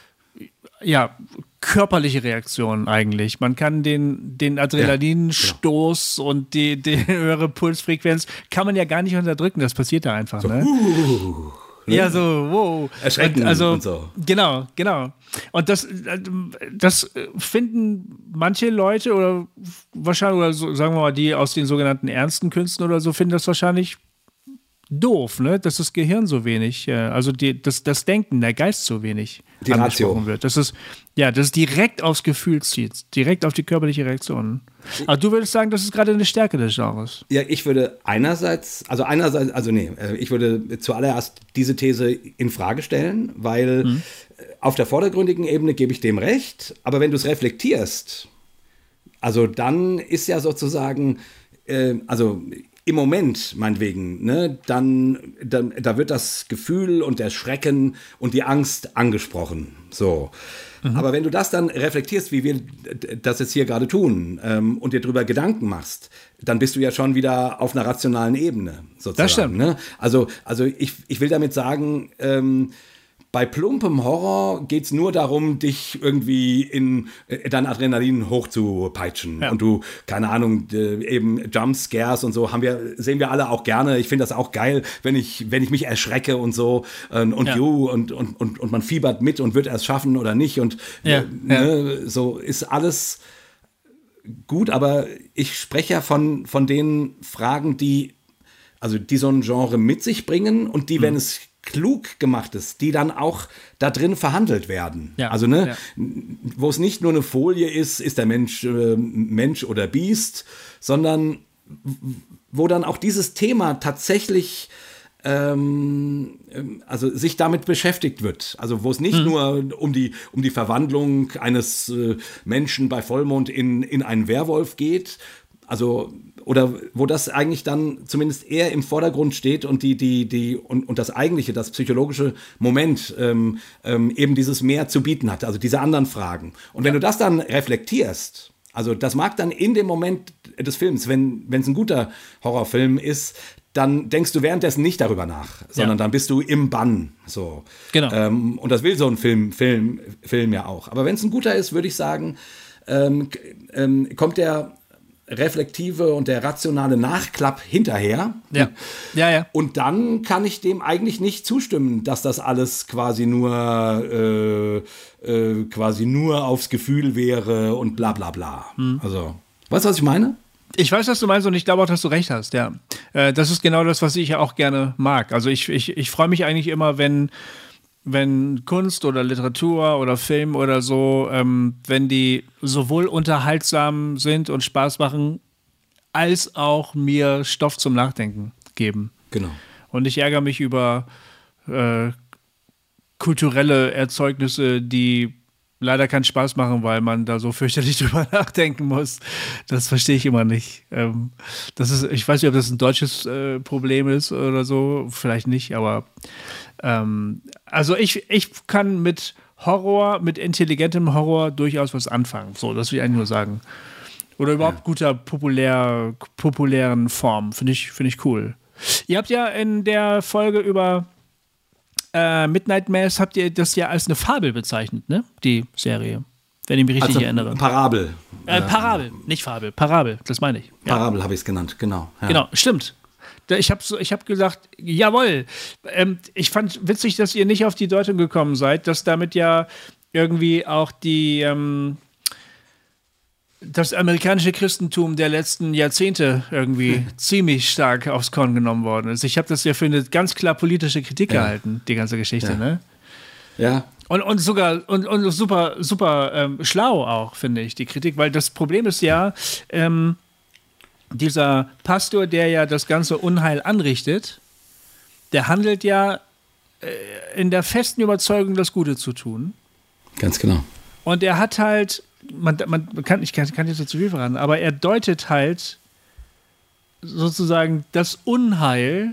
ja, körperliche Reaktionen eigentlich. Man kann den, den Adrenalinstoß ja, genau. und die, die höhere Pulsfrequenz kann man ja gar nicht unterdrücken. Das passiert da einfach. So, ne? Uh, ja, so, wow. Erschrecken und, also, und so. Genau, genau. Und das, das finden manche Leute oder wahrscheinlich, oder so, sagen wir mal, die aus den sogenannten ernsten Künsten oder so, finden das wahrscheinlich doof, ne? Dass das Gehirn so wenig, also die, das, das Denken, der Geist so wenig die angesprochen Ratio. Wird. Das ist, ja, das direkt aufs Gefühl zieht, direkt auf die körperliche Reaktion. Aber du würdest sagen, das ist gerade eine Stärke des Genres. Ja, ich würde einerseits, also einerseits, also nee, ich würde zuallererst diese These in Frage stellen, weil hm. auf der vordergründigen Ebene gebe ich dem recht, aber wenn du es reflektierst, also dann ist ja sozusagen, äh, also im Moment, meinetwegen, ne, dann, dann, da wird das Gefühl und der Schrecken und die Angst angesprochen. So. Mhm. Aber wenn du das dann reflektierst, wie wir das jetzt hier gerade tun, ähm, und dir drüber Gedanken machst, dann bist du ja schon wieder auf einer rationalen Ebene, sozusagen. Das stimmt. Ne? Also, also ich, ich will damit sagen, ähm, bei plumpem Horror geht es nur darum, dich irgendwie in äh, dein Adrenalin hochzupeitschen. Ja. Und du, keine Ahnung, äh, eben Jumpscares und so haben wir, sehen wir alle auch gerne. Ich finde das auch geil, wenn ich, wenn ich mich erschrecke und so. Äh, und ja. you, und, und, und, und man fiebert mit und wird es schaffen oder nicht. Und ja. Äh, ne, ja. so ist alles gut, aber ich spreche ja von, von den Fragen, die, also die so ein Genre mit sich bringen und die, mhm. wenn es klug gemachtes, die dann auch da drin verhandelt werden. Ja, also ne, ja. wo es nicht nur eine Folie ist, ist der Mensch äh, Mensch oder Biest, sondern wo dann auch dieses Thema tatsächlich ähm, also sich damit beschäftigt wird. Also wo es nicht mhm. nur um die, um die Verwandlung eines äh, Menschen bei Vollmond in, in einen Werwolf geht, also oder wo das eigentlich dann zumindest eher im Vordergrund steht und die die die und, und das eigentliche, das psychologische Moment ähm, ähm, eben dieses mehr zu bieten hat, also diese anderen Fragen. Und wenn ja. du das dann reflektierst, also das mag dann in dem Moment des Films, wenn wenn es ein guter Horrorfilm ist, dann denkst du währenddessen nicht darüber nach, sondern ja. dann bist du im Bann. So. Genau. Ähm, und das will so ein Film Film Film ja auch. Aber wenn es ein guter ist, würde ich sagen, ähm, ähm, kommt der reflektive und der rationale Nachklapp hinterher. Ja. Ja, ja. Und dann kann ich dem eigentlich nicht zustimmen, dass das alles quasi nur äh, äh, quasi nur aufs Gefühl wäre und bla bla bla. Hm. Also, weißt du, was ich meine? Ich weiß, was du meinst und ich glaube auch, dass du recht hast, ja. Äh, das ist genau das, was ich ja auch gerne mag. Also ich, ich, ich freue mich eigentlich immer, wenn wenn Kunst oder Literatur oder Film oder so, ähm, wenn die sowohl unterhaltsam sind und Spaß machen, als auch mir Stoff zum Nachdenken geben. Genau. Und ich ärgere mich über äh, kulturelle Erzeugnisse, die leider keinen Spaß machen, weil man da so fürchterlich drüber nachdenken muss. Das verstehe ich immer nicht. Ähm, das ist, ich weiß nicht, ob das ein deutsches äh, Problem ist oder so, vielleicht nicht, aber ähm, also ich, ich kann mit Horror, mit intelligentem Horror durchaus was anfangen. So, das will ich eigentlich nur sagen. Oder überhaupt ja. guter, populär, populären Form. Finde ich, finde ich cool. Ihr habt ja in der Folge über äh, Midnight Mass, habt ihr das ja als eine Fabel bezeichnet, ne? Die Serie. Wenn ich mich richtig also, erinnere. Parabel. Äh, Parabel, nicht Fabel. Parabel, das meine ich. Ja. Parabel habe ich es genannt, genau. Ja. Genau, stimmt. Ich habe ich hab gesagt, jawohl. Ähm, ich fand witzig, dass ihr nicht auf die Deutung gekommen seid, dass damit ja irgendwie auch die ähm, das amerikanische Christentum der letzten Jahrzehnte irgendwie hm. ziemlich stark aufs Korn genommen worden ist. Ich habe das ja für eine ganz klar politische Kritik ja. gehalten, die ganze Geschichte, ja. ne? Ja. Und, und sogar und, und super, super ähm, schlau auch, finde ich, die Kritik, weil das Problem ist ja, ähm, dieser Pastor, der ja das ganze Unheil anrichtet, der handelt ja äh, in der festen Überzeugung, das Gute zu tun. Ganz genau. Und er hat halt, man, man kann, ich kann, kann nicht so zu viel verraten, aber er deutet halt sozusagen das Unheil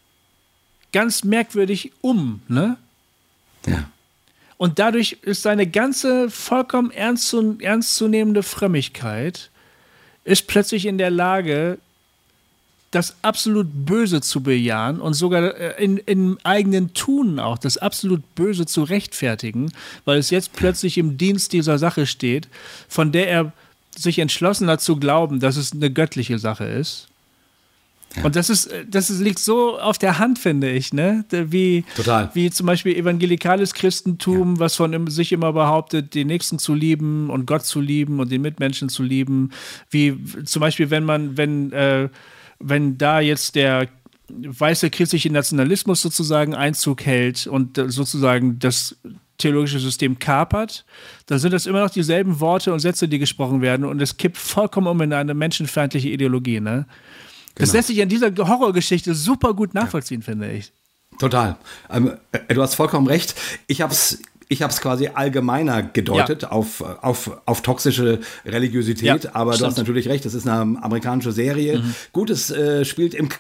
ganz merkwürdig um, ne? Ja. Und dadurch ist seine ganze vollkommen ernst, ernstzunehmende Frömmigkeit ist plötzlich in der Lage, das absolut Böse zu bejahen und sogar in, im eigenen Tun auch das absolut Böse zu rechtfertigen, weil es jetzt plötzlich im Dienst dieser Sache steht, von der er sich entschlossen hat zu glauben, dass es eine göttliche Sache ist. Ja. Und das ist, das ist, liegt so auf der Hand, finde ich, ne? Wie, Total. Wie zum Beispiel evangelikales Christentum, ja. was von sich immer behauptet, den Nächsten zu lieben und Gott zu lieben und den Mitmenschen zu lieben. Wie zum Beispiel, wenn man, wenn, äh, wenn da jetzt der weiße christliche Nationalismus sozusagen Einzug hält und sozusagen das theologische System kapert, dann sind das immer noch dieselben Worte und Sätze, die gesprochen werden und es kippt vollkommen um in eine menschenfeindliche Ideologie, ne? Das genau. lässt sich an dieser Horrorgeschichte super gut nachvollziehen, ja. finde ich. Total. Ähm, du hast vollkommen recht. Ich habe es ich hab's quasi allgemeiner gedeutet ja. auf, auf, auf toxische Religiosität, ja, aber stimmt. Du hast natürlich recht, das ist eine amerikanische Serie. Mhm. Gut, es äh, spielt im,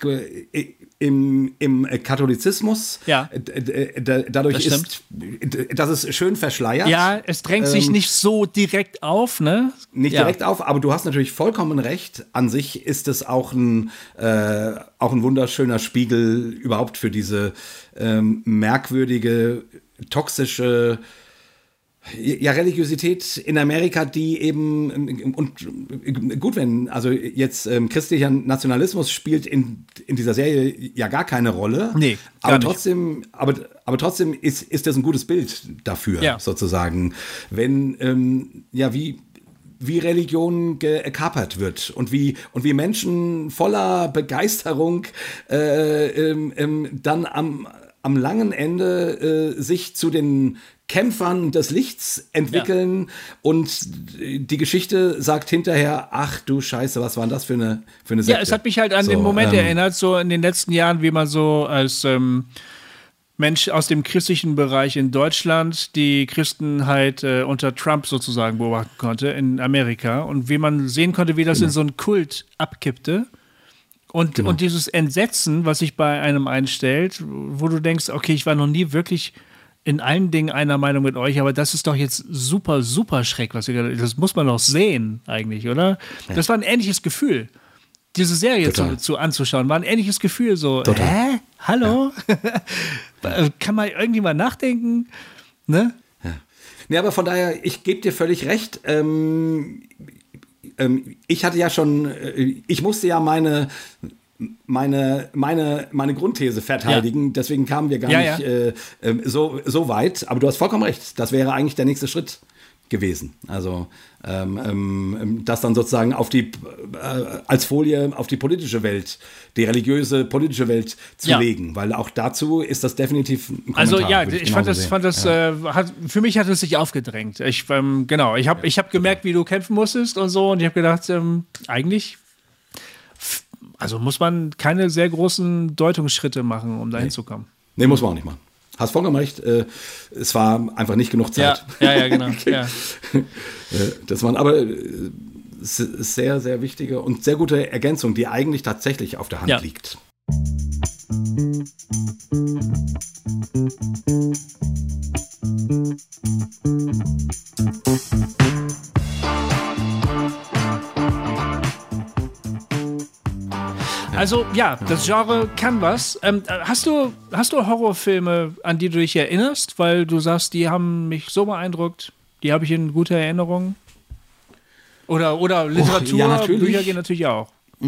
im, im Katholizismus. Ja. Dadurch das ist, das ist schön verschleiert. Ja, es drängt ähm, sich nicht so direkt auf, ne? Nicht ja. direkt auf, aber du hast natürlich vollkommen recht. An sich ist es auch ein, äh, auch ein wunderschöner Spiegel überhaupt für diese ähm, merkwürdige, toxische ja, Religiosität in Amerika, die eben, und gut, wenn, also jetzt ähm, christlicher Nationalismus spielt in, in dieser Serie ja gar keine Rolle. Nee, gar aber nicht. trotzdem, aber, aber trotzdem ist, ist das ein gutes Bild dafür, ja. sozusagen. Wenn, ähm, ja, wie, wie Religion gekapert wird und wie, und wie Menschen voller Begeisterung äh, ähm, ähm, dann am am langen Ende äh, sich zu den Kämpfern des Lichts entwickeln, ja. und die Geschichte sagt hinterher, ach du Scheiße, was war denn das für eine, für eine Sekte? Ja, es hat mich halt an so, den Moment ähm, erinnert, so in den letzten Jahren, wie man so als ähm, Mensch aus dem christlichen Bereich in Deutschland die Christenheit äh, unter Trump sozusagen beobachten konnte in Amerika und wie man sehen konnte, wie das genau. in so einen Kult abkippte. Und, genau. und dieses Entsetzen, was sich bei einem einstellt, wo du denkst, okay, ich war noch nie wirklich in allen Dingen einer Meinung mit euch, aber das ist doch jetzt super, super Schreck, was ihr, das muss man doch sehen eigentlich, oder? Ja. Das war ein ähnliches Gefühl. Diese Serie zu, zu anzuschauen, war ein ähnliches Gefühl, so, Total. hä? Hallo? Ja. Kann man irgendwie mal nachdenken? Ne? Ja. Nee, aber von daher, ich gebe dir völlig recht, ähm, ähm, ich hatte ja schon, äh, ich musste ja meine meine, meine, meine Grundthese verteidigen. Ja. Deswegen kamen wir gar ja, nicht ja. Äh, äh, so, so weit. Aber du hast vollkommen recht. Das wäre eigentlich der nächste Schritt gewesen. Also ähm, ähm, das dann sozusagen auf die, äh, als Folie auf die politische Welt, die religiöse politische Welt zu ja. legen. Weil auch dazu ist das definitiv ein Kommentar. Also ja, ich, ich fand das, fand das ja. äh, hat, für mich hat es sich aufgedrängt. Ich, ähm, genau, ich habe ja. ich hab gemerkt, wie du kämpfen musstest und so. Und ich habe gedacht, ähm, eigentlich Also muss man keine sehr großen Deutungsschritte machen, um da nee. hinzukommen. Nee, muss man auch nicht machen. Hast vollkommen recht. Äh, es war einfach nicht genug Zeit. Ja, ja, ja genau. ja. Das waren aber sehr, sehr wichtige und sehr gute Ergänzung, die eigentlich tatsächlich auf der Hand ja. liegt. Also ja, das Genre kann was. Ähm, hast du, hast du Horrorfilme, an die du dich erinnerst? Weil du sagst, die haben mich so beeindruckt, die habe ich in guter Erinnerung. Oder, oder Literatur, oh, ja, Bücher gehen natürlich auch.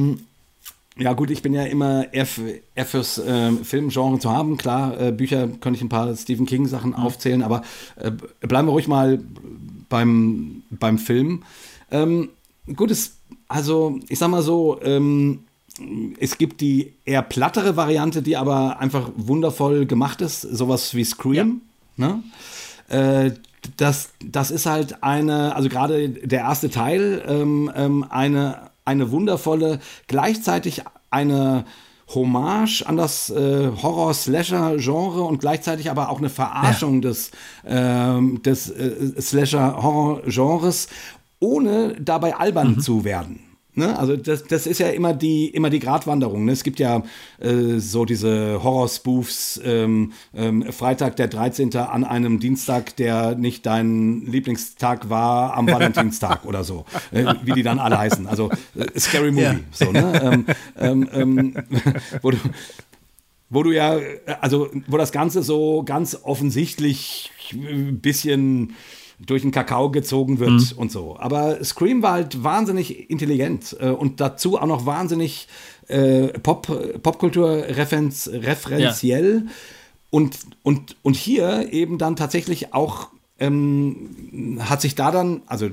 Ja gut, ich bin ja immer eher, für, eher fürs äh, Filmgenre zu haben. Klar, äh, Bücher könnte ich ein paar Stephen King Sachen mhm. aufzählen, aber äh, bleiben wir ruhig mal beim, beim Film. Ähm, gut, es, also ich sag mal so, ähm, es gibt die eher plattere Variante, die aber einfach wundervoll gemacht ist, sowas wie Scream. Ja. Ne? Äh, das, das ist halt eine, also gerade der erste Teil, ähm, ähm, eine, eine wundervolle, gleichzeitig eine Hommage an das äh, Horror-Slasher-Genre und gleichzeitig aber auch eine Verarschung ja. des, äh, des äh, Slasher-Horror-Genres, ohne dabei albern mhm. zu werden. Ne? Also das, das ist ja immer die, immer die Gratwanderung. Ne? Es gibt ja äh, so diese Horror-Spoofs, ähm, ähm, Freitag der dreizehnte an einem Dienstag, der nicht dein Lieblingstag war, am Valentinstag oder so, äh, wie die dann alle heißen. Also äh, Scary Movie. Ja. So, ne? ähm, ähm, ähm, wo du, wo du ja, also wo das Ganze so ganz offensichtlich ein bisschen durch den Kakao gezogen wird mhm. und so. Aber Scream war halt wahnsinnig intelligent äh, und dazu auch noch wahnsinnig äh, Pop, Popkultur-referenziell. Ja. Und, und, und hier eben dann tatsächlich auch ähm, hat sich da dann, also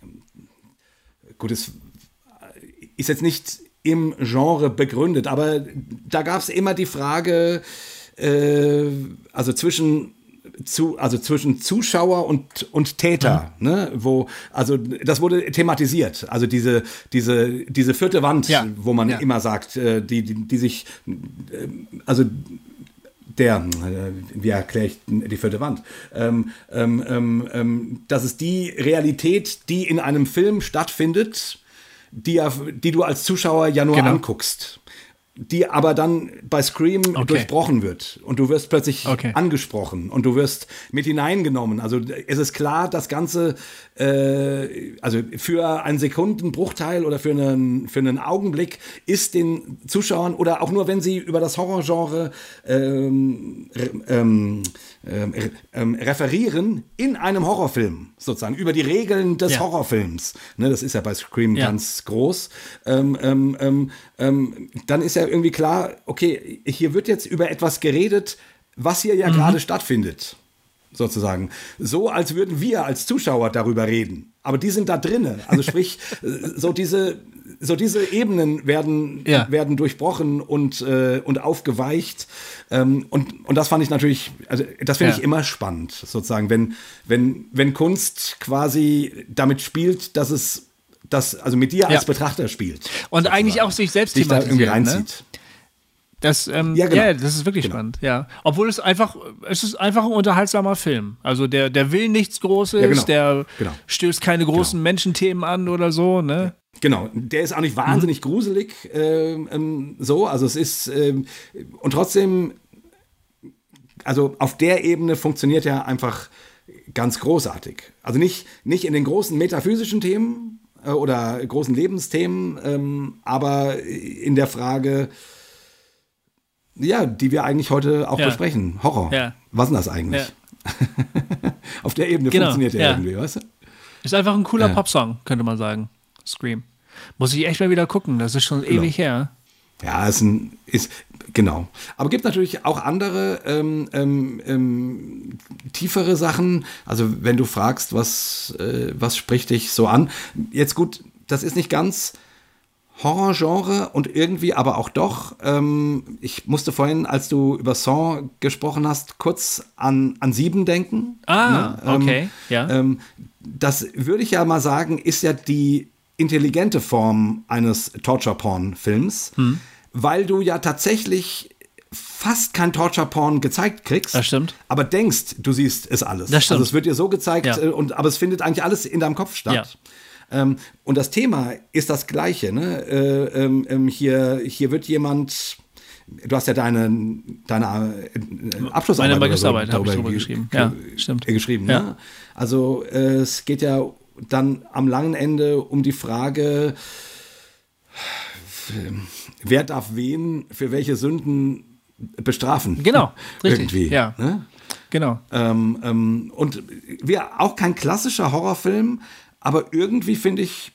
gut, es ist jetzt nicht im Genre begründet, aber da gab es immer die Frage, äh, also zwischen Zu, also zwischen Zuschauer und, und Täter, mhm. ne, wo, also das wurde thematisiert, also diese, diese, diese vierte Wand, ja. wo man ja. immer sagt, äh, die, die, die sich, äh, also der, äh, wie erkläre ich die vierte Wand, ähm, ähm, ähm, das ist die Realität, die in einem Film stattfindet, die, die du als Zuschauer ja nur genau. anguckst. Die aber dann bei Scream okay. durchbrochen wird und du wirst plötzlich okay. angesprochen und du wirst mit hineingenommen. Also es ist klar, das Ganze, äh, also für einen Sekundenbruchteil oder für einen, für einen Augenblick ist den Zuschauern oder auch nur wenn sie über das Horrorgenre ähm, ähm, ähm, ähm, referieren, in einem Horrorfilm sozusagen, über die Regeln des ja. Horrorfilms. Ne, das ist ja bei Scream ja. ganz groß. Ähm, ähm, ähm, ähm, dann ist ja irgendwie klar, okay, hier wird jetzt über etwas geredet, was hier ja mhm. gerade stattfindet, sozusagen. So, als würden wir als Zuschauer darüber reden. Aber die sind da drinnen. Also sprich, so diese, so diese Ebenen werden, Ja. werden durchbrochen und, äh, und aufgeweicht. Ähm, und, und das fand ich natürlich, also das finde Ja. ich immer spannend, sozusagen, wenn, wenn, wenn Kunst quasi damit spielt, dass es, dass, also mit dir als Ja. Betrachter spielt. Und sozusagen. eigentlich auch sich selbst dich da irgendwie thematisiert, ne? reinzieht. Das, ähm, Ja, ja, genau. das ist wirklich Genau. spannend, ja. Obwohl es einfach, es ist einfach ein unterhaltsamer Film. Also der, der will nichts Großes, Ja, genau. der Genau. stößt keine großen Menschenthemen an oder so, ne? Genau, der ist auch nicht wahnsinnig Mhm. gruselig, ähm, ähm, so, also es ist, ähm, und trotzdem, also auf der Ebene funktioniert er einfach ganz großartig. Also nicht, nicht in den großen metaphysischen Themen äh, oder großen Lebensthemen, ähm, aber in der Frage, ja, die wir eigentlich heute auch Ja. besprechen, Horror. Ja. Was ist denn das eigentlich? Ja. Auf der Ebene Genau, funktioniert er ja. irgendwie, weißt du? Ist einfach ein cooler Ja. Popsong, könnte man sagen. Scream. Muss ich echt mal wieder gucken, das ist schon Genau. ewig her. Ja, ist ein, ist, genau. Aber gibt natürlich auch andere ähm, ähm, ähm, tiefere Sachen. Also wenn du fragst, was, äh, was spricht dich so an? Jetzt gut, das ist nicht ganz Horrorgenre und irgendwie aber auch doch. Ähm, ich musste vorhin, als du über Saw gesprochen hast, kurz an, an Sieben denken. Ah, Ne? Ähm, okay, ja. Ähm, das würde ich ja mal sagen, ist ja die intelligente Form eines Torture-Porn-Films, Hm. weil du ja tatsächlich fast kein Torture-Porn gezeigt kriegst, Das stimmt. aber denkst, du siehst es alles. Das stimmt. Also es wird dir so gezeigt, Ja. äh, und, aber es findet eigentlich alles in deinem Kopf statt. Ähm, und das Thema ist das gleiche. Ne? Äh, ähm, ähm, hier, hier wird jemand... Du hast ja deine, deine äh, Abschlussarbeit Meine Magisterarbeit oder so habe ich drüber ge- geschrieben. ge- Ja, stimmt. äh, geschrieben. Ja. Ne? Also äh, es geht ja dann am langen Ende um die Frage, wer darf wen für welche Sünden bestrafen? Genau, richtig. Irgendwie. Ja. Ne? Genau. Ähm, ähm, und wir auch kein klassischer Horrorfilm, aber irgendwie finde ich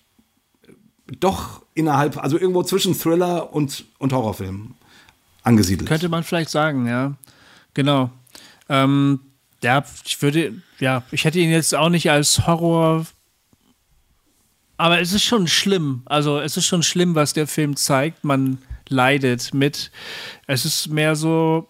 doch innerhalb, also irgendwo zwischen Thriller und, und Horrorfilm angesiedelt. Könnte man vielleicht sagen, ja. Genau. Ähm, ja, ich würde, ja, ich hätte ihn jetzt auch nicht als Horror. Aber es ist schon schlimm. Also, es ist schon schlimm, was der Film zeigt. Man leidet mit. Es ist mehr so.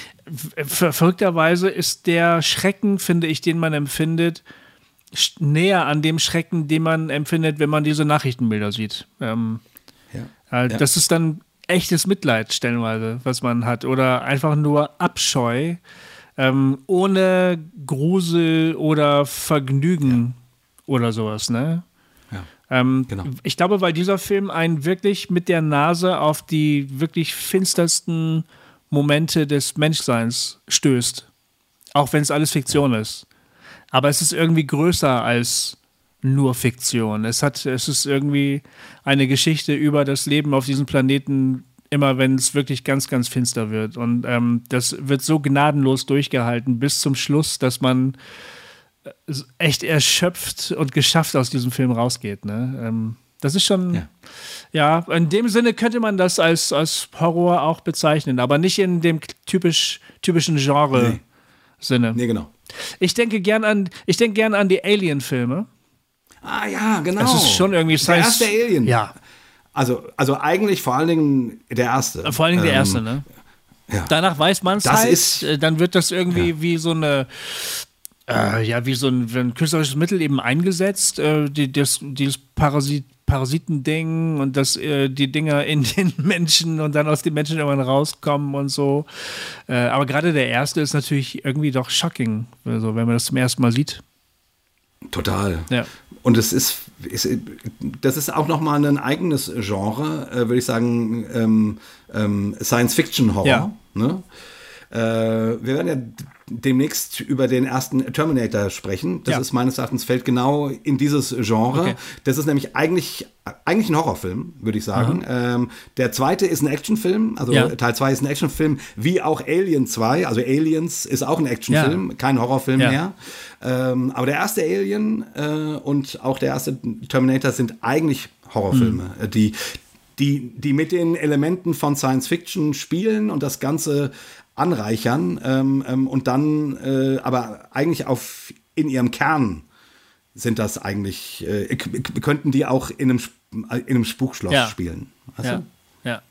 Ver verrückterweise ist der Schrecken, finde ich, den man empfindet, sch- näher an dem Schrecken, den man empfindet, wenn man diese Nachrichtenbilder sieht. Ähm, Ja. äh, Ja. Das ist dann echtes Mitleid stellenweise, was man hat. Oder einfach nur Abscheu, ähm, ohne Grusel oder Vergnügen oder sowas, ne? Ja. Ähm, Genau. Ich glaube, weil dieser Film einen wirklich mit der Nase auf die wirklich finstersten Momente des Menschseins stößt. Auch wenn es alles Fiktion ist. Aber es ist irgendwie größer als nur Fiktion. Es hat, es ist irgendwie eine Geschichte über das Leben auf diesem Planeten, immer wenn es wirklich ganz, ganz finster wird. Und ähm, das wird so gnadenlos durchgehalten bis zum Schluss, dass man äh, echt erschöpft und geschafft aus diesem Film rausgeht. Ne? Ähm, das ist schon, Ja. ja. in dem Sinne könnte man das als, als Horror auch bezeichnen, aber nicht in dem typisch, typischen Genre-Sinne. Nee, genau. Ich denke gern an, ich denke gern an die Alien-Filme. Ah ja, genau. Es ist schon irgendwie Der Science- erste Alien. Ja. Also, also eigentlich vor allen Dingen der erste. Vor allem der Ähm, erste, ne? ja. Danach weiß man es Das halt, ist- äh, dann wird das irgendwie wie so eine, äh, ja, wie so ein, wie ein künstlerisches Mittel eben eingesetzt, äh, die, das, dieses Parasit, Parasitending und dass äh, die Dinger in den Menschen und dann aus den Menschen irgendwann rauskommen und so. Äh, aber gerade der erste ist natürlich irgendwie doch shocking, also wenn man das zum ersten Mal sieht. Total. Ja. Und es ist, ist, das ist auch nochmal ein eigenes Genre, äh, würde ich sagen, ähm, ähm, Science-Fiction-Horror. Ja. Ne? Äh, wir werden ja demnächst über den ersten Terminator sprechen. Das Ja. ist meines Erachtens, fällt genau in dieses Genre. Okay. Das ist nämlich eigentlich, eigentlich ein Horrorfilm, würde ich sagen. Ähm, der zweite ist ein Actionfilm, also Ja. Teil zwei ist ein Actionfilm, wie auch Alien zwei, also Aliens ist auch ein Actionfilm, Ja. kein Horrorfilm Ja. mehr. Ähm, aber der erste Alien äh, und auch der erste Terminator sind eigentlich Horrorfilme, Mhm. äh, die, die, die mit den Elementen von Science Fiction spielen und das Ganze anreichern ähm, ähm, und dann äh, aber eigentlich auf in ihrem Kern sind das eigentlich, äh, könnten die auch in einem, in einem Spukschloss ja. spielen. Weißt ja. du? ja.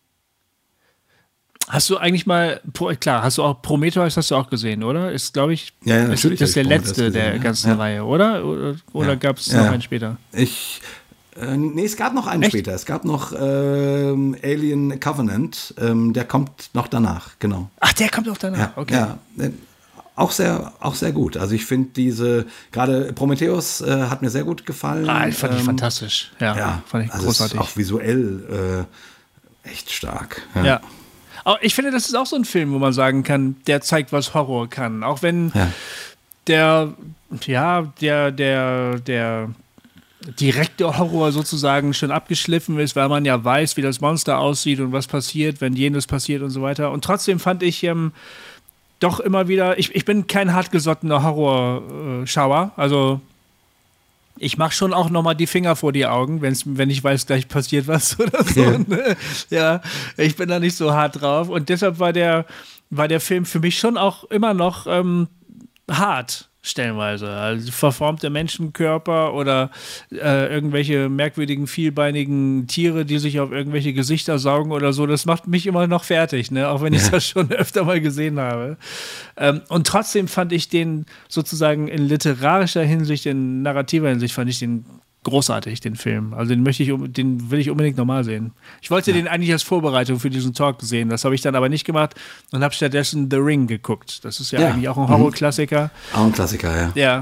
Hast du eigentlich mal, klar, hast du auch Prometheus hast du auch gesehen, oder? Ist, glaube ich, ja, ja, ist, das ist der letzte gesehen, der ja. ganzen ja. Reihe, oder? Oder, oder ja. gab es noch ja. einen später? Ich, äh, nee, es gab noch einen Echt? später. Es gab noch ähm, Alien Covenant, ähm, der kommt noch danach, genau. Ach, der kommt noch danach, ja, okay. Ja, äh, auch sehr, auch sehr gut. Also ich finde diese, gerade Prometheus äh, hat mir sehr gut gefallen. Ah, ich fand ähm, ich fantastisch. Ja, ja fand ich also großartig. Ist auch visuell äh, echt stark. Ja. ja. Aber ich finde, das ist auch so ein Film, wo man sagen kann, der zeigt, was Horror kann. Auch wenn ja. der, ja, der, der, der direkte Horror sozusagen schon abgeschliffen ist, weil man ja weiß, wie das Monster aussieht und was passiert, wenn jenes passiert und so weiter. Und trotzdem fand ich ähm, doch immer wieder, ich, ich bin kein hartgesottener Horrorschauer, also ich mache schon auch nochmal die Finger vor die Augen, wenn's, wenn ich weiß, gleich passiert was oder so. Ja. Ne? Ja, ich bin da nicht so hart drauf. Und deshalb war der, war der Film für mich schon auch immer noch ähm, hart, stellenweise. Also verformte Menschenkörper oder äh, irgendwelche merkwürdigen, vielbeinigen Tiere, die sich auf irgendwelche Gesichter saugen oder so. Das macht mich immer noch fertig, ne? Auch wenn ich ja. das schon öfter mal gesehen habe. Ähm, und trotzdem fand ich den sozusagen in literarischer Hinsicht, in narrativer Hinsicht, fand ich den großartig, den Film. Also den möchte ich, den will ich unbedingt nochmal sehen. Ich wollte ja. den eigentlich als Vorbereitung für diesen Talk sehen. Das habe ich dann aber nicht gemacht und habe stattdessen The Ring geguckt. Das ist ja, ja. eigentlich auch ein Horror-Klassiker. Auch ein Klassiker, ja. Ja.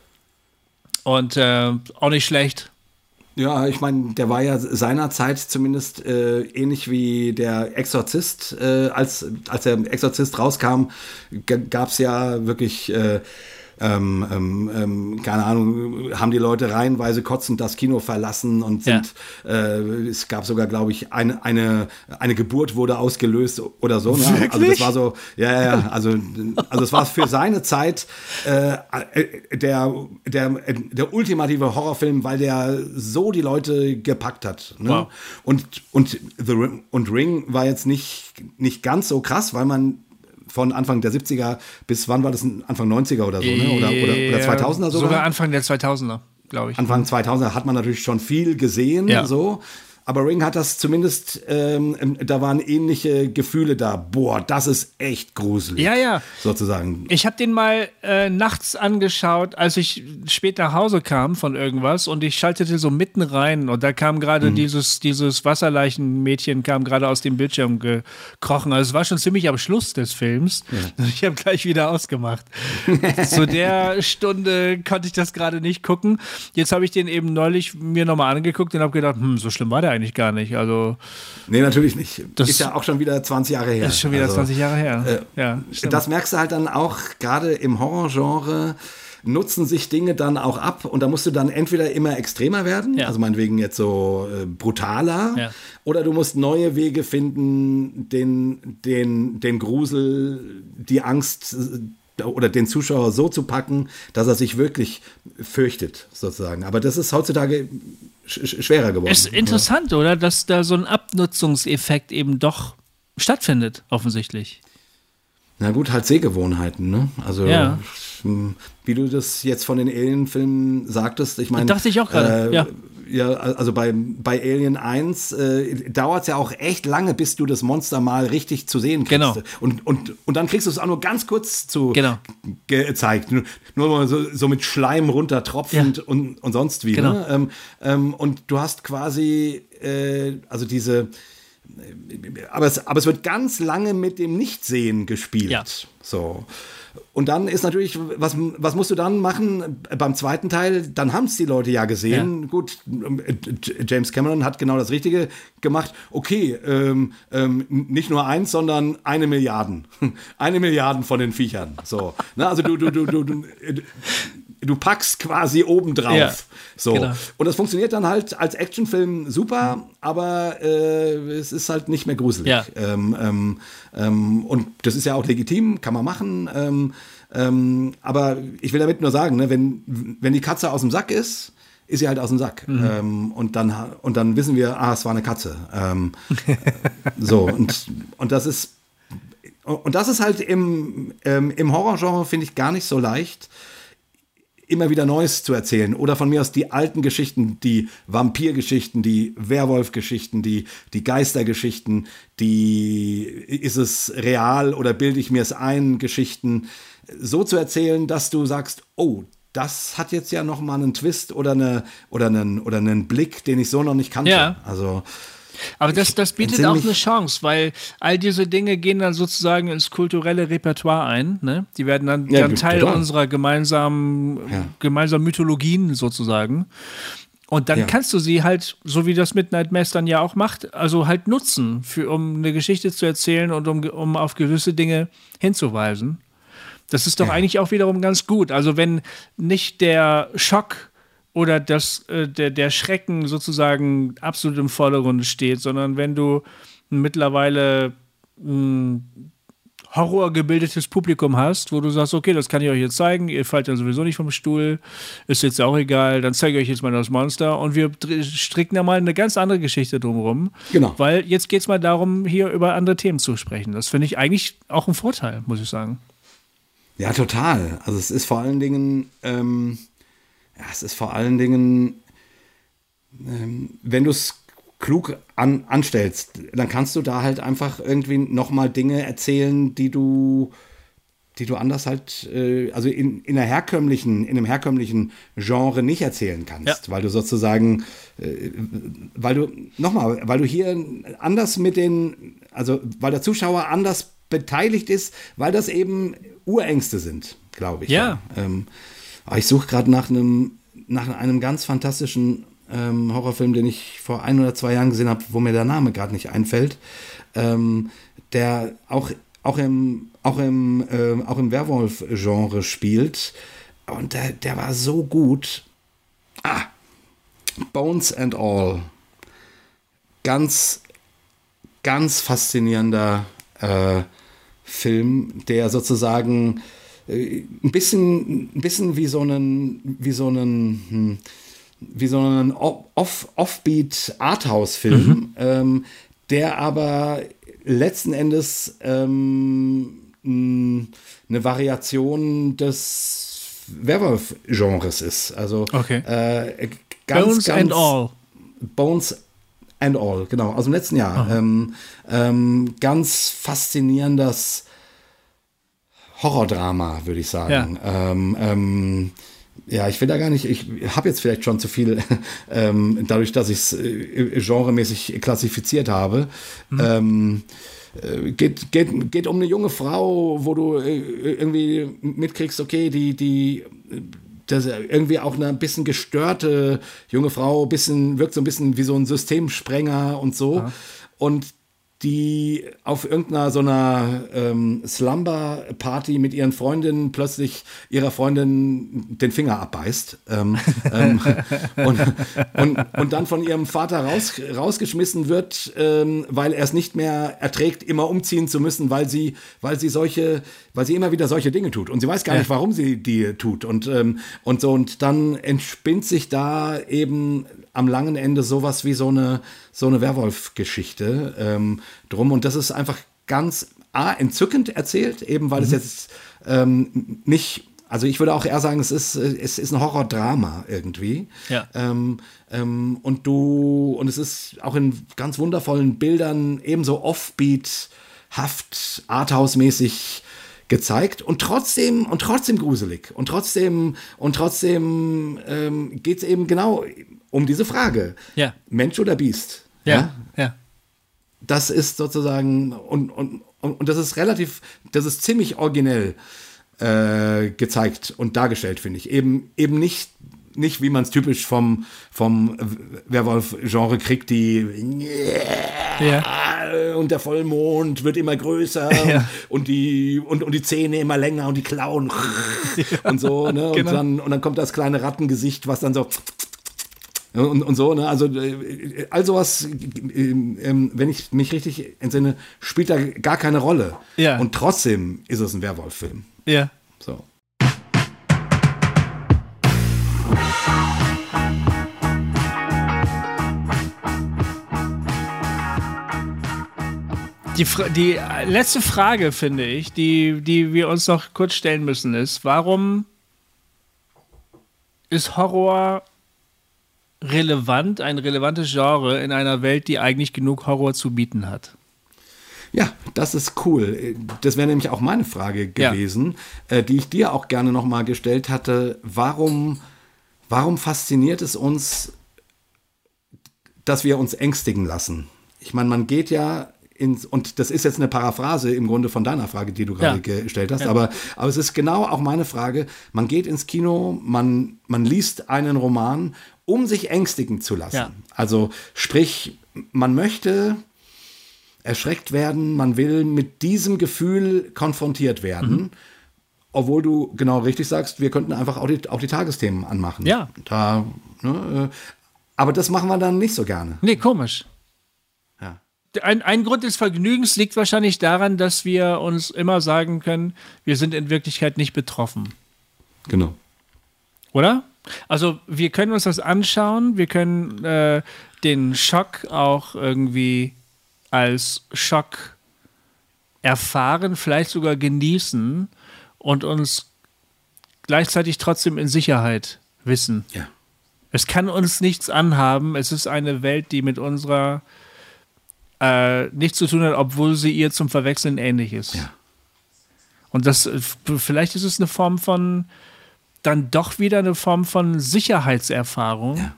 Und äh, auch nicht schlecht. Ja, ich meine, der war ja seinerzeit zumindest äh, ähnlich wie der Exorzist. Äh, als, als der Exorzist rauskam, g- gab es ja wirklich äh, Ähm, ähm, keine Ahnung, haben die Leute reihenweise kotzend das Kino verlassen und sind, ja. äh, es gab sogar, glaube ich, eine, eine, eine Geburt wurde ausgelöst oder so. Ne? Also das war so, ja, ja, also, also es war für seine Zeit äh, der, der, der ultimative Horrorfilm, weil der so die Leute gepackt hat. Ne? Wow. Und, und, The Ring, und Ring war jetzt nicht, nicht ganz so krass, weil man von Anfang der siebziger bis wann war das? Anfang neunziger oder so, ne? Oder, oder, oder zweitausender sogar? Sogar Anfang der zweitausender, glaube ich. Anfang zweitausender hat man natürlich schon viel gesehen, ja. so. Aber Ring hat das zumindest, ähm, da waren ähnliche Gefühle da. Boah, das ist echt gruselig. Ja, ja. Sozusagen. Ich habe den mal äh, nachts angeschaut, als ich später nach Hause kam von irgendwas und ich schaltete so mitten rein und da kam gerade mhm. dieses, dieses Wasserleichenmädchen kam gerade aus dem Bildschirm gekrochen. Also es war schon ziemlich am Schluss des Films. Ja. Ich habe gleich wieder ausgemacht. Zu der Stunde konnte ich das gerade nicht gucken. Jetzt habe ich den eben neulich mir nochmal angeguckt und habe gedacht, hm, so schlimm war der eigentlich gar nicht. Also, nee, natürlich nicht. Das ist ja auch schon wieder zwanzig Jahre her. Ist schon wieder also, zwanzig Jahre her. Äh, ja, das merkst du halt dann auch, gerade im Horrorgenre nutzen sich Dinge dann auch ab und da musst du dann entweder immer extremer werden, ja. also meinetwegen jetzt so äh, brutaler, ja. oder du musst neue Wege finden, den, den, den Grusel, die Angst oder den Zuschauer so zu packen, dass er sich wirklich fürchtet, sozusagen. Aber das ist heutzutage sch- schwerer geworden. Es ist interessant, oder? Dass da so ein Abnutzungseffekt eben doch stattfindet, offensichtlich. Na gut, halt Sehgewohnheiten, ne? Also, ja. wie du das jetzt von den Alien-Filmen sagtest, ich meine. Dachte ich auch gerade, äh, ja. Ja, also bei, bei Alien eins äh, dauert es ja auch echt lange, bis du das Monster mal richtig zu sehen kriegst. Genau. Und, und, und dann kriegst du es auch nur ganz kurz zu genau. gezeigt. Nur, nur mal so, so mit Schleim runtertropfend ja. und, und sonst wie. Genau. Ne? Ähm, ähm, und du hast quasi, äh, also diese, aber es, aber es wird ganz lange mit dem Nichtsehen gespielt. Ja. So. Und dann ist natürlich, was, was musst du dann machen beim zweiten Teil? Dann haben es die Leute ja gesehen. Ja. Gut, James Cameron hat genau das Richtige gemacht. Okay, ähm, ähm, nicht nur eins, sondern eine Milliarde. Eine Milliarde von den Viechern. So. Na, also du, du, du, du, du, du packst quasi obendrauf. Ja, so. Genau. Und das funktioniert dann halt als Actionfilm super, aber äh, es ist halt nicht mehr gruselig. Ja. Ähm, ähm, ähm, und das ist ja auch legitim, kann man machen. Ähm, ähm, aber ich will damit nur sagen, ne, wenn, wenn die Katze aus dem Sack ist, ist sie halt aus dem Sack. Mhm. Ähm, und, dann, und dann wissen wir, ah, es war eine Katze. Ähm, so, und, und das ist und das ist halt im, ähm, im Horrorgenre, finde ich, gar nicht so leicht. immer wieder Neues zu erzählen. Oder von mir aus die alten Geschichten, die Vampirgeschichten, die Werwolfgeschichten, die, die Geistergeschichten, die ist es real oder bilde ich mir es ein, Geschichten so zu erzählen, dass du sagst, oh, das hat jetzt ja noch mal einen Twist oder, eine, oder, einen, oder einen Blick, den ich so noch nicht kannte. Ja. Also Aber das, das bietet auch eine Chance, weil all diese Dinge gehen dann sozusagen ins kulturelle Repertoire ein. Ne? Die werden dann, Ja, dann Teil total. unserer gemeinsamen, Ja. gemeinsamen Mythologien sozusagen. Und dann Ja. kannst du sie halt, so wie das Midnight Mass dann ja auch macht, also halt nutzen, für, um eine Geschichte zu erzählen und um, um auf gewisse Dinge hinzuweisen. Das ist doch Ja. eigentlich auch wiederum ganz gut. Also wenn nicht der Schock oder das, äh, der, der Schrecken sozusagen absolut im Vordergrund steht, sondern wenn du mittlerweile ein horrorgebildetes Publikum hast, wo du sagst, okay, das kann ich euch jetzt zeigen, ihr fallt ja sowieso nicht vom Stuhl, ist jetzt auch egal, dann zeige ich euch jetzt mal das Monster und wir dr- stricken da mal eine ganz andere Geschichte drumherum. Genau. Weil jetzt geht es mal darum, hier über andere Themen zu sprechen. Das finde ich eigentlich auch ein Vorteil, muss ich sagen. Ja, total. Also es ist vor allen Dingen, ähm, ja, es ist vor allen Dingen, ähm, wenn du es klug an, anstellst, dann kannst du da halt einfach irgendwie nochmal Dinge erzählen, die du, die du anders halt, äh, also in, in einer herkömmlichen, in einem herkömmlichen Genre nicht erzählen kannst, Ja. weil du sozusagen, äh, weil du, nochmal, weil du hier anders mit den, also weil der Zuschauer anders beteiligt ist, weil das eben Urängste sind, glaube ich. Ja. Ähm, aber ich suche gerade nach einem, nach einem ganz fantastischen ähm, Horrorfilm, den ich vor ein oder zwei Jahren gesehen habe, wo mir der Name gerade nicht einfällt, ähm, der auch, auch im, auch im, ähm, auch im Werwolf-Genre spielt. Und der, der war so gut. Ah, Bones and All. Ganz, ganz faszinierender äh, Film, der sozusagen äh, ein bisschen, ein bisschen wie so einen, wie so einen, hm, wie so einen Off, Offbeat Arthouse-Film, mhm. ähm, der aber letzten Endes ähm, mh, eine Variation des Werwolf-Genres ist. Also Okay. äh, ganz, Bones ganz, and All. Bones and All, genau, aus dem letzten Jahr. Ähm, ähm, ganz faszinierendes Horrordrama, würde ich sagen. Ja. Ähm, ähm, ja, ich will da gar nicht, ich habe jetzt vielleicht schon zu viel, ähm, dadurch, dass ich es äh, genremäßig klassifiziert habe. Mhm. Ähm, äh, geht, geht, geht um eine junge Frau, wo du äh, irgendwie mitkriegst, okay, die, die das irgendwie auch eine ein bisschen gestörte junge Frau, bisschen, wirkt so ein bisschen wie so ein Systemsprenger und so. Ja. Und die auf irgendeiner so einer ähm, Slumber-Party mit ihren Freundinnen plötzlich ihrer Freundin den Finger abbeißt ähm, ähm, und, und, und dann von ihrem Vater raus, rausgeschmissen wird, ähm, weil er es nicht mehr erträgt, immer umziehen zu müssen, weil sie, weil sie solche, weil sie immer wieder solche Dinge tut. Und sie weiß gar ja. nicht, warum sie die tut. Und, ähm, und so, und dann entspinnt sich da eben am langen Ende sowas wie so eine, so eine Werwolf-Geschichte ähm, drum. Und das ist einfach ganz A, entzückend erzählt, eben weil mhm. es jetzt ähm, nicht, also ich würde auch eher sagen, es ist, es ist ein Horrordrama irgendwie. Ja. Ähm, ähm, und du, und es ist auch in ganz wundervollen Bildern ebenso offbeat-haft, Arthouse-mäßig gezeigt und trotzdem und trotzdem gruselig und trotzdem und trotzdem ähm, geht es eben genau um diese Frage. Ja. Mensch oder Biest? Ja, ja. ja. Das ist sozusagen und, und, und das ist relativ, das ist ziemlich originell äh, gezeigt und dargestellt, finde ich. Eben, eben nicht, nicht wie man es typisch vom, vom Werwolf-Genre kriegt, die ja. und der Vollmond wird immer größer ja. und, die, und, und die Zähne immer länger und die Klauen ja. und so. Ne? Und, genau. dann, und dann kommt das kleine Rattengesicht, was dann so Und, und so, ne, also äh, all sowas, äh, äh, wenn ich mich richtig entsinne, spielt da gar keine Rolle. Ja. Und trotzdem ist es ein Werwolf-Film. Ja. So. Die, die letzte Frage, finde ich, die, die wir uns noch kurz stellen müssen, ist, warum ist Horror relevant, ein relevantes Genre in einer Welt, die eigentlich genug Horror zu bieten hat? Ja, das ist cool. Das wäre nämlich auch meine Frage gewesen, ja. äh, die ich dir auch gerne nochmal gestellt hatte. Warum, warum fasziniert es uns, dass wir uns ängstigen lassen? Ich meine, man geht ja ins, und das ist jetzt eine Paraphrase im Grunde von deiner Frage, die du gerade ja. gestellt hast, ja. aber, aber es ist genau auch meine Frage. Man geht ins Kino, man, man liest einen Roman, um sich ängstigen zu lassen. Ja. Also sprich, man möchte erschreckt werden, man will mit diesem Gefühl konfrontiert werden, mhm. obwohl du genau richtig sagst, wir könnten einfach auch die, auch die Tagesthemen anmachen. Ja. Da, ne, aber das machen wir dann nicht so gerne. Nee, komisch. Ja. Ein, ein Grund des Vergnügens liegt wahrscheinlich daran, dass wir uns immer sagen können, wir sind in Wirklichkeit nicht betroffen. Genau. Oder? Also wir können uns das anschauen, wir können äh, den Schock auch irgendwie als Schock erfahren, vielleicht sogar genießen und uns gleichzeitig trotzdem in Sicherheit wissen. Ja. Es kann uns nichts anhaben, es ist eine Welt, die mit unserer äh, nichts zu tun hat, obwohl sie ihr zum Verwechseln ähnlich ist. Ja. Und das, vielleicht ist es eine Form von, dann doch wieder eine Form von Sicherheitserfahrung, ja.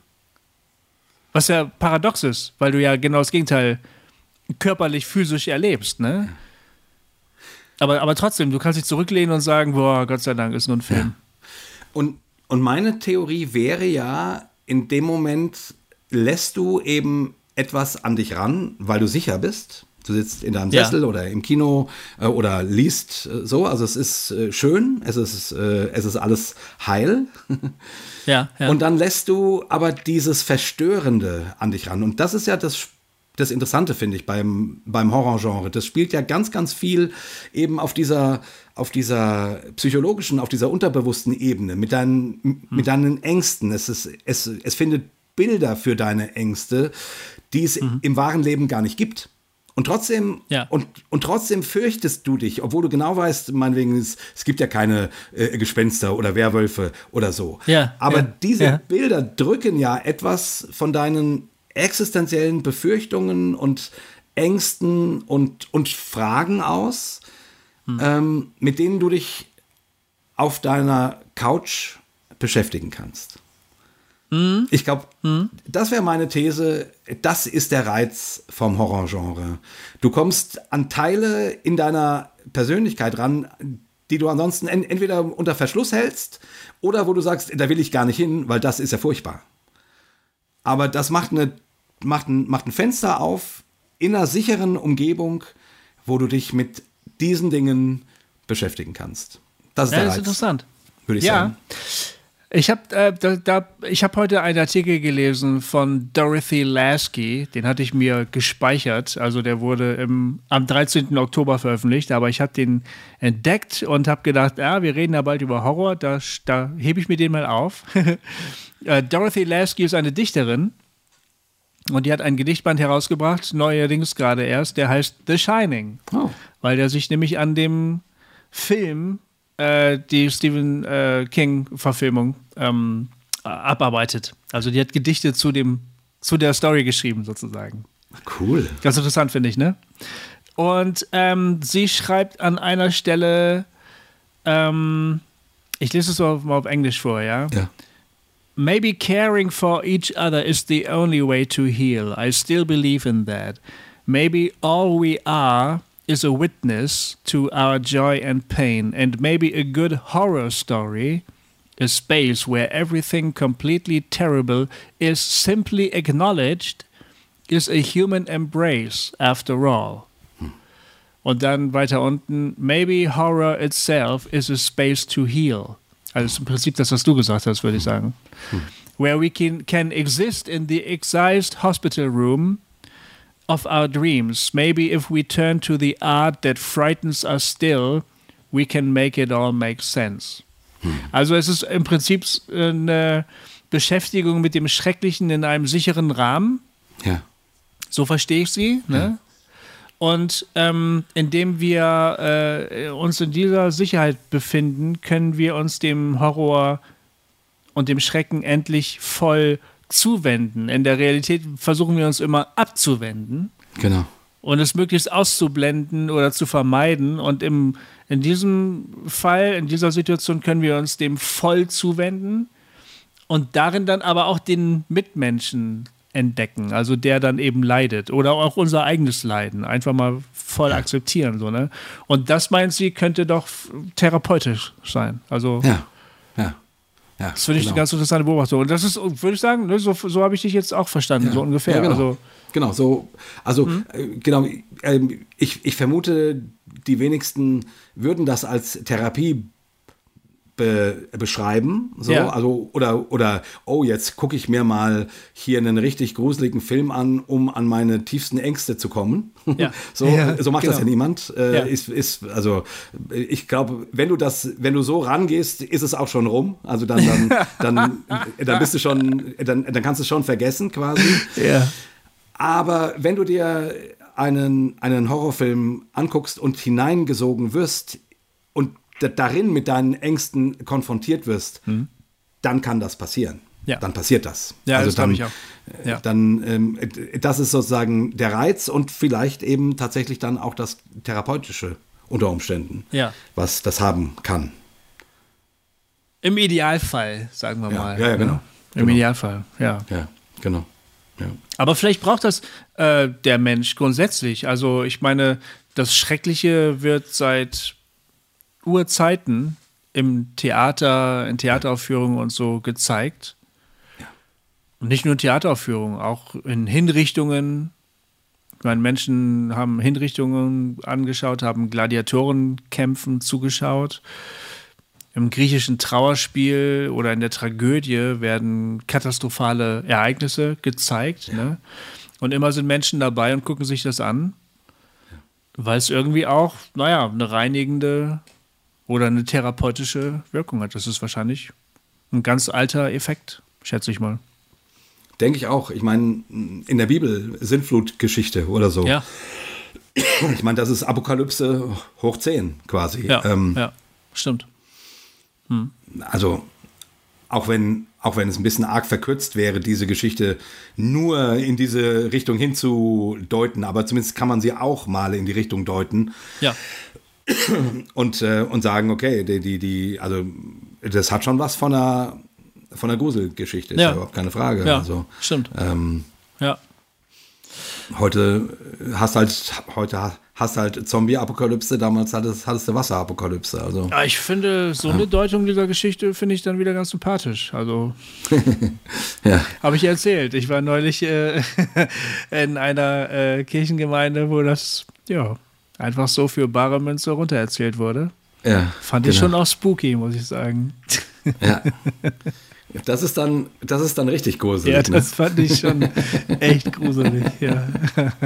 was ja paradox ist, weil du ja genau das Gegenteil körperlich, physisch erlebst, ne? Aber, aber trotzdem, du kannst dich zurücklehnen und sagen, boah, Gott sei Dank, ist nur ein Film. Ja. Und, und meine Theorie wäre ja, in dem Moment lässt du eben etwas an dich ran, weil du sicher bist. Du sitzt in deinem Sessel ja. oder im Kino äh, oder liest äh, so. Also es ist äh, schön, es ist, äh, es ist alles heil. ja, ja. Und dann lässt du aber dieses Verstörende an dich ran. Und das ist ja das Das Interessante, finde ich, beim, beim Horrorgenre. Das spielt ja ganz, ganz viel eben auf dieser, auf dieser psychologischen, auf dieser unterbewussten Ebene, mit deinen, hm. mit deinen Ängsten. Es, ist, es, es findet Bilder für deine Ängste, die es mhm. im wahren Leben gar nicht gibt. Und trotzdem, ja. und, und trotzdem fürchtest du dich, obwohl du genau weißt, meinetwegen, es, es gibt ja keine äh, Gespenster oder Werwölfe oder so. Ja, Aber ja, diese ja. Bilder drücken ja etwas von deinen existenziellen Befürchtungen und Ängsten und, und Fragen aus, hm. ähm, mit denen du dich auf deiner Couch beschäftigen kannst. Hm. Ich glaube, hm. das wäre meine These, das ist der Reiz vom Horrorgenre. Du kommst an Teile in deiner Persönlichkeit ran, die du ansonsten en- entweder unter Verschluss hältst oder wo du sagst, da will ich gar nicht hin, weil das ist ja furchtbar. Aber das macht, eine, macht, ein, macht ein Fenster auf in einer sicheren Umgebung, wo du dich mit diesen Dingen beschäftigen kannst. Das ist ja, der das Reiz, ist interessant. würde ich ja. sagen. Ich habe äh, da, da, ich hab heute einen Artikel gelesen von Dorothy Lasky, den hatte ich mir gespeichert, also der wurde im, am dreizehnten Oktober veröffentlicht, aber ich habe den entdeckt und habe gedacht, ja, wir reden ja bald über Horror, da, da hebe ich mir den mal auf. äh, Dorothy Lasky ist eine Dichterin und die hat ein Gedichtband herausgebracht, neuerdings gerade erst, der heißt The Shining, Oh. weil der sich nämlich an dem Film Äh, die Stephen äh, King-Verfilmung ähm, abarbeitet. Also die hat Gedichte zu dem, zu der Story geschrieben, sozusagen. Cool. Ganz interessant, finde ich, ne? Und ähm, sie schreibt an einer Stelle, ähm, ich lese es mal auf, mal auf Englisch vor, ja? Ja. Maybe caring for each other is the only way to heal. I still believe in that. Maybe all we are is a witness to our joy and pain, and maybe a good horror story, a space where everything completely terrible is simply acknowledged, is a human embrace after all. Hm. Und dann weiter unten, maybe horror itself is a space to heal. Also im Prinzip das, was du gesagt hast, würde ich sagen. Hm. Where we can, can exist in the excised hospital room of our dreams. Maybe if we turn to the art that frightens us still, we can make it all make sense. Hm. Also es ist im Prinzip eine Beschäftigung mit dem Schrecklichen in einem sicheren Rahmen. Ja. So verstehe ich sie. Ne? Ja. Und ähm, indem wir äh, uns in dieser Sicherheit befinden, können wir uns dem Horror und dem Schrecken endlich voll zuwenden. In der Realität versuchen wir uns immer abzuwenden. Genau. Und es möglichst auszublenden oder zu vermeiden. Und im, in diesem Fall, in dieser Situation können wir uns dem voll zuwenden und darin dann aber auch den Mitmenschen entdecken, also der dann eben leidet oder auch unser eigenes Leiden einfach mal voll ja. akzeptieren. So, ne? Und das, meint sie, könnte doch therapeutisch sein. Also ja, ja. Ja, das finde ich genau. eine ganz interessante Beobachtung. Und das ist, würde ich sagen, ne, so, so habe ich dich jetzt auch verstanden, ja. so ungefähr. Ja, genau. Also, genau, so, also mhm. äh, genau, äh, ich, ich vermute, die wenigsten würden das als Therapie Be beschreiben, so, ja. also, oder, oder, oh, jetzt gucke ich mir mal hier einen richtig gruseligen Film an, um an meine tiefsten Ängste zu kommen. Ja. so, ja, so macht genau. das ja niemand. Äh, ja. Ist, ist, also, ich glaube, wenn du das, wenn du so rangehst, ist es auch schon rum. Also dann, dann, dann, dann bist du schon, dann, dann kannst du es schon vergessen, quasi. Ja. Aber wenn du dir einen, einen Horrorfilm anguckst und hineingesogen wirst und darin mit deinen Ängsten konfrontiert wirst, hm. dann kann das passieren. Ja. Dann passiert das. Ja, also das dann, ich auch. Ja. Dann, ähm, das ist sozusagen der Reiz und vielleicht eben tatsächlich dann auch das Therapeutische unter Umständen, ja. was das haben kann. Im Idealfall, sagen wir ja. mal. Ja, ja, genau. Im genau. Idealfall, ja. Ja, genau. Ja. Aber vielleicht braucht das äh, der Mensch grundsätzlich. Also ich meine, das Schreckliche wird seit Urzeiten im Theater, in Theateraufführungen und so gezeigt. Ja. Und nicht nur in Theateraufführungen, auch in Hinrichtungen. Ich meine, Menschen haben Hinrichtungen angeschaut, haben Gladiatorenkämpfen zugeschaut. Im griechischen Trauerspiel oder in der Tragödie werden katastrophale Ereignisse gezeigt. Ja. Ne? Und immer sind Menschen dabei und gucken sich das an, ja. weil es irgendwie auch, naja, eine reinigende oder eine therapeutische Wirkung hat. Das ist wahrscheinlich ein ganz alter Effekt, schätze ich mal. Denke ich auch. Ich meine, in der Bibel Sintflutgeschichte oder so. Ja. Ich meine, das ist Apokalypse hoch zehn quasi. Ja, ähm, ja stimmt. Hm. Also, auch wenn, auch wenn es ein bisschen arg verkürzt wäre, diese Geschichte nur in diese Richtung hinzudeuten, aber zumindest kann man sie auch mal in die Richtung deuten. Ja. Und, äh, und sagen, okay, die, die, die, also das hat schon was von einer, von einer Gruselgeschichte, ist ja, ja überhaupt keine Frage. Ja, also, stimmt. Ähm, ja. Heute hast halt, heute hast halt Zombie-Apokalypse, damals hattest, hattest du Wasserapokalypse. Also. Ja, ich finde, so eine ja. Deutung dieser Geschichte finde ich dann wieder ganz sympathisch. Also, ja. habe ich erzählt. Ich war neulich äh, in einer äh, Kirchengemeinde, wo das, ja, einfach so für bare Münze runtererzählt wurde. Ja, Fand genau. ich schon auch spooky, muss ich sagen. Ja. Das ist dann, das ist dann richtig gruselig. Ja, das ne? fand ich schon echt gruselig, ja. ja.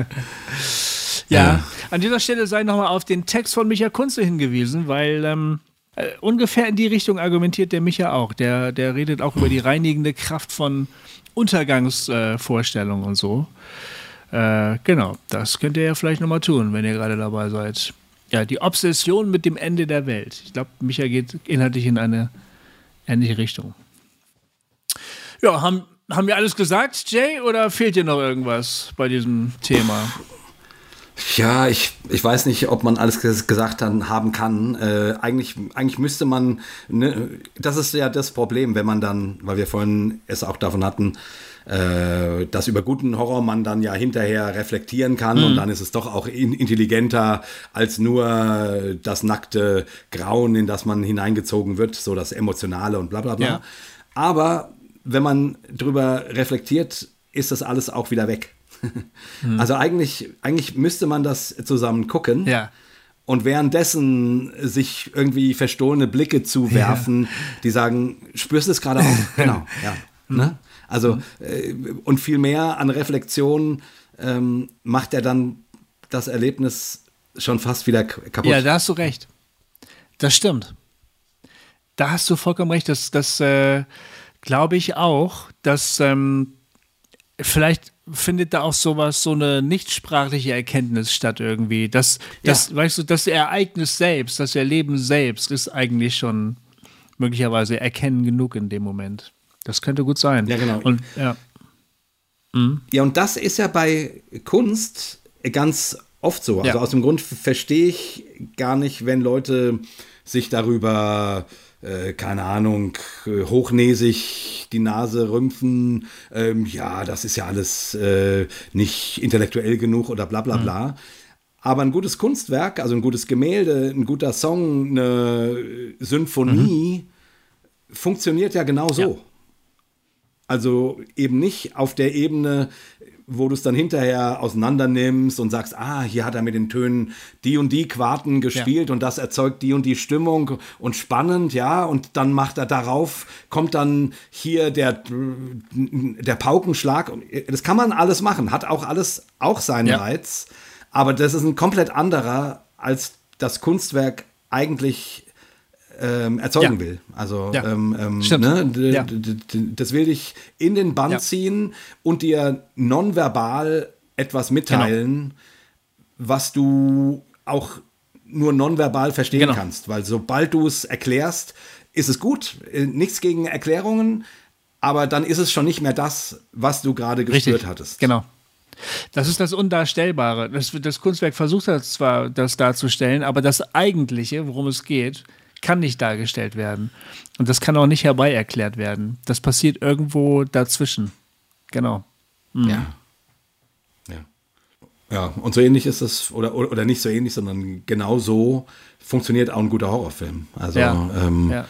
Ja, an dieser Stelle sei nochmal auf den Text von Micha Kunze hingewiesen, weil ähm, äh, ungefähr in die Richtung argumentiert der Micha auch. Der, der redet auch über die reinigende Kraft von Untergangsvorstellungen äh, und so. Äh, genau, das könnt ihr ja vielleicht nochmal tun, wenn ihr gerade dabei seid. Ja, die Obsession mit dem Ende der Welt. Ich glaube, Micha geht inhaltlich in eine ähnliche Richtung. Ja, haben, haben wir alles gesagt, Jay, oder fehlt dir noch irgendwas bei diesem Thema? Ja, ich, ich weiß nicht, ob man alles gesagt haben kann. Äh, eigentlich, eigentlich müsste man, ne, das ist ja das Problem, wenn man dann, weil wir vorhin es auch davon hatten, äh, dass über guten Horror man dann ja hinterher reflektieren kann, mhm. und dann ist es doch auch in, intelligenter als nur das nackte Grauen, in das man hineingezogen wird, so das Emotionale und bla bla bla. Ja. Aber wenn man drüber reflektiert, ist das alles auch wieder weg. mhm. Also eigentlich, eigentlich müsste man das zusammen gucken. Ja. Und währenddessen sich irgendwie verstohlene Blicke zuwerfen, ja. die sagen, spürst du es gerade auch? Genau, ja. Mhm. Ne? Also, äh, und viel mehr an Reflexion ähm, macht er dann das Erlebnis schon fast wieder kaputt. Ja, da hast du recht. Das stimmt. Da hast du vollkommen recht. Das, das äh, glaube ich auch, dass ähm, vielleicht findet da auch sowas, so eine nichtsprachliche Erkenntnis statt irgendwie. Das, das, ja. weißt du, das Ereignis selbst, das Erleben selbst ist eigentlich schon möglicherweise Erkennen genug in dem Moment. Das könnte gut sein. Ja, genau. Und, ja. Mhm. Ja, und das ist ja bei Kunst ganz oft so. Also Ja. aus dem Grund verstehe ich gar nicht, wenn Leute sich darüber, äh, keine Ahnung, äh, hochnäsig die Nase rümpfen. Ähm, ja, das ist ja alles äh, nicht intellektuell genug oder bla bla bla. Mhm. Aber ein gutes Kunstwerk, also ein gutes Gemälde, ein guter Song, eine Sinfonie, mhm. funktioniert ja genau so. Ja. Also eben nicht auf der Ebene, wo du es dann hinterher auseinander nimmst und sagst, ah, hier hat er mit den Tönen die und die Quarten gespielt, ja. und das erzeugt die und die Stimmung und spannend, ja, und dann macht er darauf, kommt dann hier der, der Paukenschlag. Das kann man alles machen, hat auch alles auch seinen ja. Reiz, aber das ist ein komplett anderer, als das Kunstwerk eigentlich Ähm, erzeugen ja. will. Also ja. ähm, ähm, ne, d- ja. d- d- das will dich in den Bann ja. ziehen und dir nonverbal etwas mitteilen, genau. was du auch nur nonverbal verstehen genau. kannst. Weil sobald du es erklärst, ist es gut. Nichts gegen Erklärungen, aber dann ist es schon nicht mehr das, was du gerade gespürt Richtig. hattest. Genau. Das ist das Undarstellbare. Das, das Kunstwerk versucht das zwar, das darzustellen, aber das Eigentliche, worum es geht, kann nicht dargestellt werden. Und das kann auch nicht herbei erklärt werden. Das passiert irgendwo dazwischen. Genau. Mhm. Ja. Ja. Ja, und so ähnlich ist es, oder, oder, oder nicht so ähnlich, sondern genau so funktioniert auch ein guter Horrorfilm. Also, ja. ähm, ja.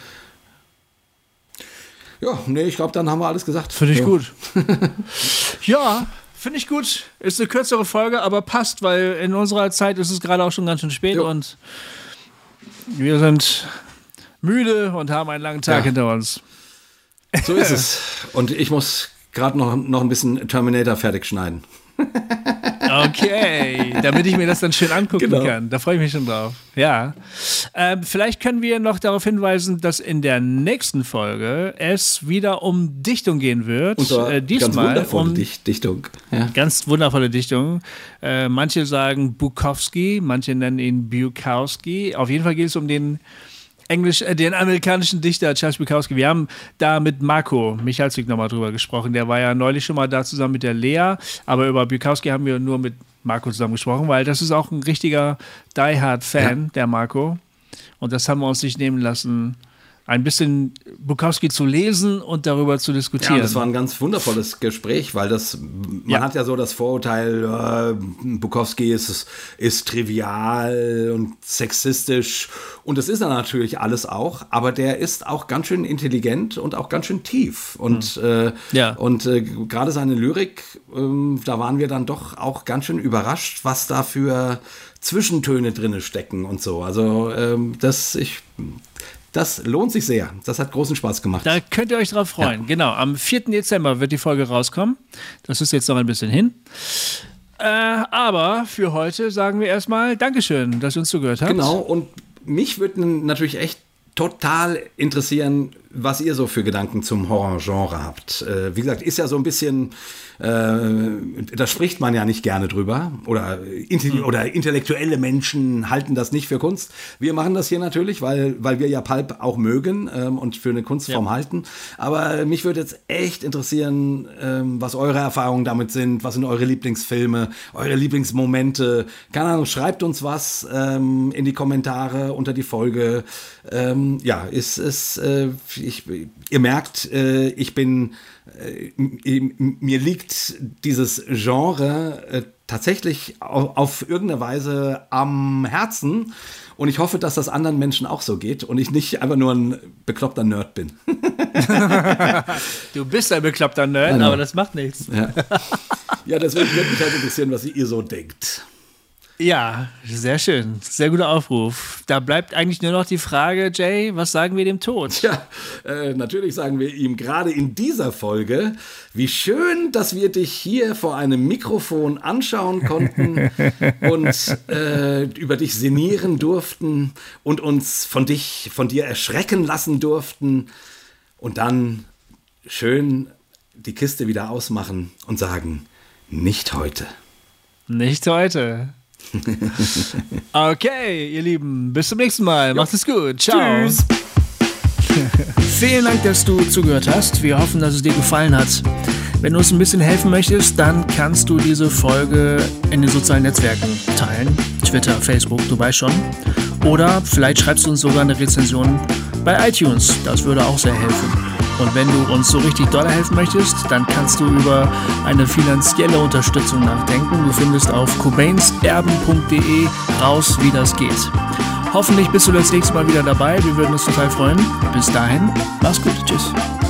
ja, nee, ich glaube, dann haben wir alles gesagt. Finde ich ja. gut. Ja, finde ich gut. Ist eine kürzere Folge, aber passt, weil in unserer Zeit ist es gerade auch schon ganz schön spät jo. und wir sind müde und haben einen langen Tag ja. hinter uns. So ist es. Und ich muss gerade noch, noch ein bisschen Terminator fertig schneiden. Okay, damit ich mir das dann schön angucken genau. kann. Da freue ich mich schon drauf. Ja. Ähm, vielleicht können wir noch darauf hinweisen, dass in der nächsten Folge es wieder um Dichtung gehen wird. Und äh, diesmal ganz wundervolle um Dicht- Dichtung. Ja. Ganz wundervolle Dichtung. Äh, manche sagen Bukowski, manche nennen ihn Bukowski. Auf jeden Fall geht es um den Englisch, äh, den amerikanischen Dichter Charles Bukowski. Wir haben da mit Marco Michalczyk nochmal drüber gesprochen. Der war ja neulich schon mal da zusammen mit der Lea, aber über Bukowski haben wir nur mit Marco zusammen gesprochen, weil das ist auch ein richtiger Die-Hard-Fan, ja. der Marco. Und das haben wir uns nicht nehmen lassen, ein bisschen Bukowski zu lesen und darüber zu diskutieren. Ja, das war ein ganz wundervolles Gespräch, weil das, man ja. hat ja so das Vorurteil, äh, Bukowski ist, ist trivial und sexistisch, und das ist er natürlich alles auch, aber der ist auch ganz schön intelligent und auch ganz schön tief. Und, mhm. äh, ja. und äh, gerade seine Lyrik, äh, da waren wir dann doch auch ganz schön überrascht, was da für Zwischentöne drin stecken und so. Also ähm, das, ich... Das lohnt sich sehr. Das hat großen Spaß gemacht. Da könnt ihr euch drauf freuen. Ja. Genau, am vierten Dezember wird die Folge rauskommen. Das ist jetzt noch ein bisschen hin. Äh, aber für heute sagen wir erstmal Dankeschön, dass ihr uns zugehört habt. Genau, und mich würde natürlich echt total interessieren, was ihr so für Gedanken zum Horrorgenre habt. Äh, wie gesagt, ist ja so ein bisschen, äh, da spricht man ja nicht gerne drüber. Oder, hm. oder intellektuelle Menschen halten das nicht für Kunst. Wir machen das hier natürlich, weil, weil wir ja Pulp auch mögen ähm, und für eine Kunstform ja. halten. Aber mich würde jetzt echt interessieren, ähm, was eure Erfahrungen damit sind. Was sind eure Lieblingsfilme, eure Lieblingsmomente? Keine Ahnung, schreibt uns was ähm, in die Kommentare unter die Folge. Ähm, ja, ist es... Äh, Ich, ihr merkt, äh, ich bin, äh, mir liegt dieses Genre äh, tatsächlich auf, auf irgendeine Weise am Herzen, und ich hoffe, dass das anderen Menschen auch so geht und ich nicht einfach nur ein bekloppter Nerd bin. Du bist ein bekloppter Nerd, genau. aber das macht nichts. Ja, ja, deswegen würde mich halt interessieren, was ihr so denkt. Ja, sehr schön. Sehr guter Aufruf. Da bleibt eigentlich nur noch die Frage, Jay, was sagen wir dem Tod? Ja, äh, natürlich sagen wir ihm gerade in dieser Folge, wie schön, dass wir dich hier vor einem Mikrofon anschauen konnten und äh, über dich sinnieren durften und uns von dich, von dir erschrecken lassen durften und dann schön die Kiste wieder ausmachen und sagen, nicht heute. Nicht heute. Okay, ihr Lieben, bis zum nächsten Mal. Macht es gut. Ciao. Tschüss. Vielen Dank, dass du zugehört hast. Wir hoffen, dass es dir gefallen hat. Wenn du uns ein bisschen helfen möchtest, dann kannst du diese Folge in den sozialen Netzwerken teilen. Twitter, Facebook, du weißt schon. Oder vielleicht schreibst du uns sogar eine Rezension bei iTunes. Das würde auch sehr helfen. Und wenn du uns so richtig doll helfen möchtest, dann kannst du über eine finanzielle Unterstützung nachdenken. Du findest auf cobainserben punkt de raus, wie das geht. Hoffentlich bist du das nächste Mal wieder dabei. Wir würden uns total freuen. Bis dahin, mach's gut. Tschüss.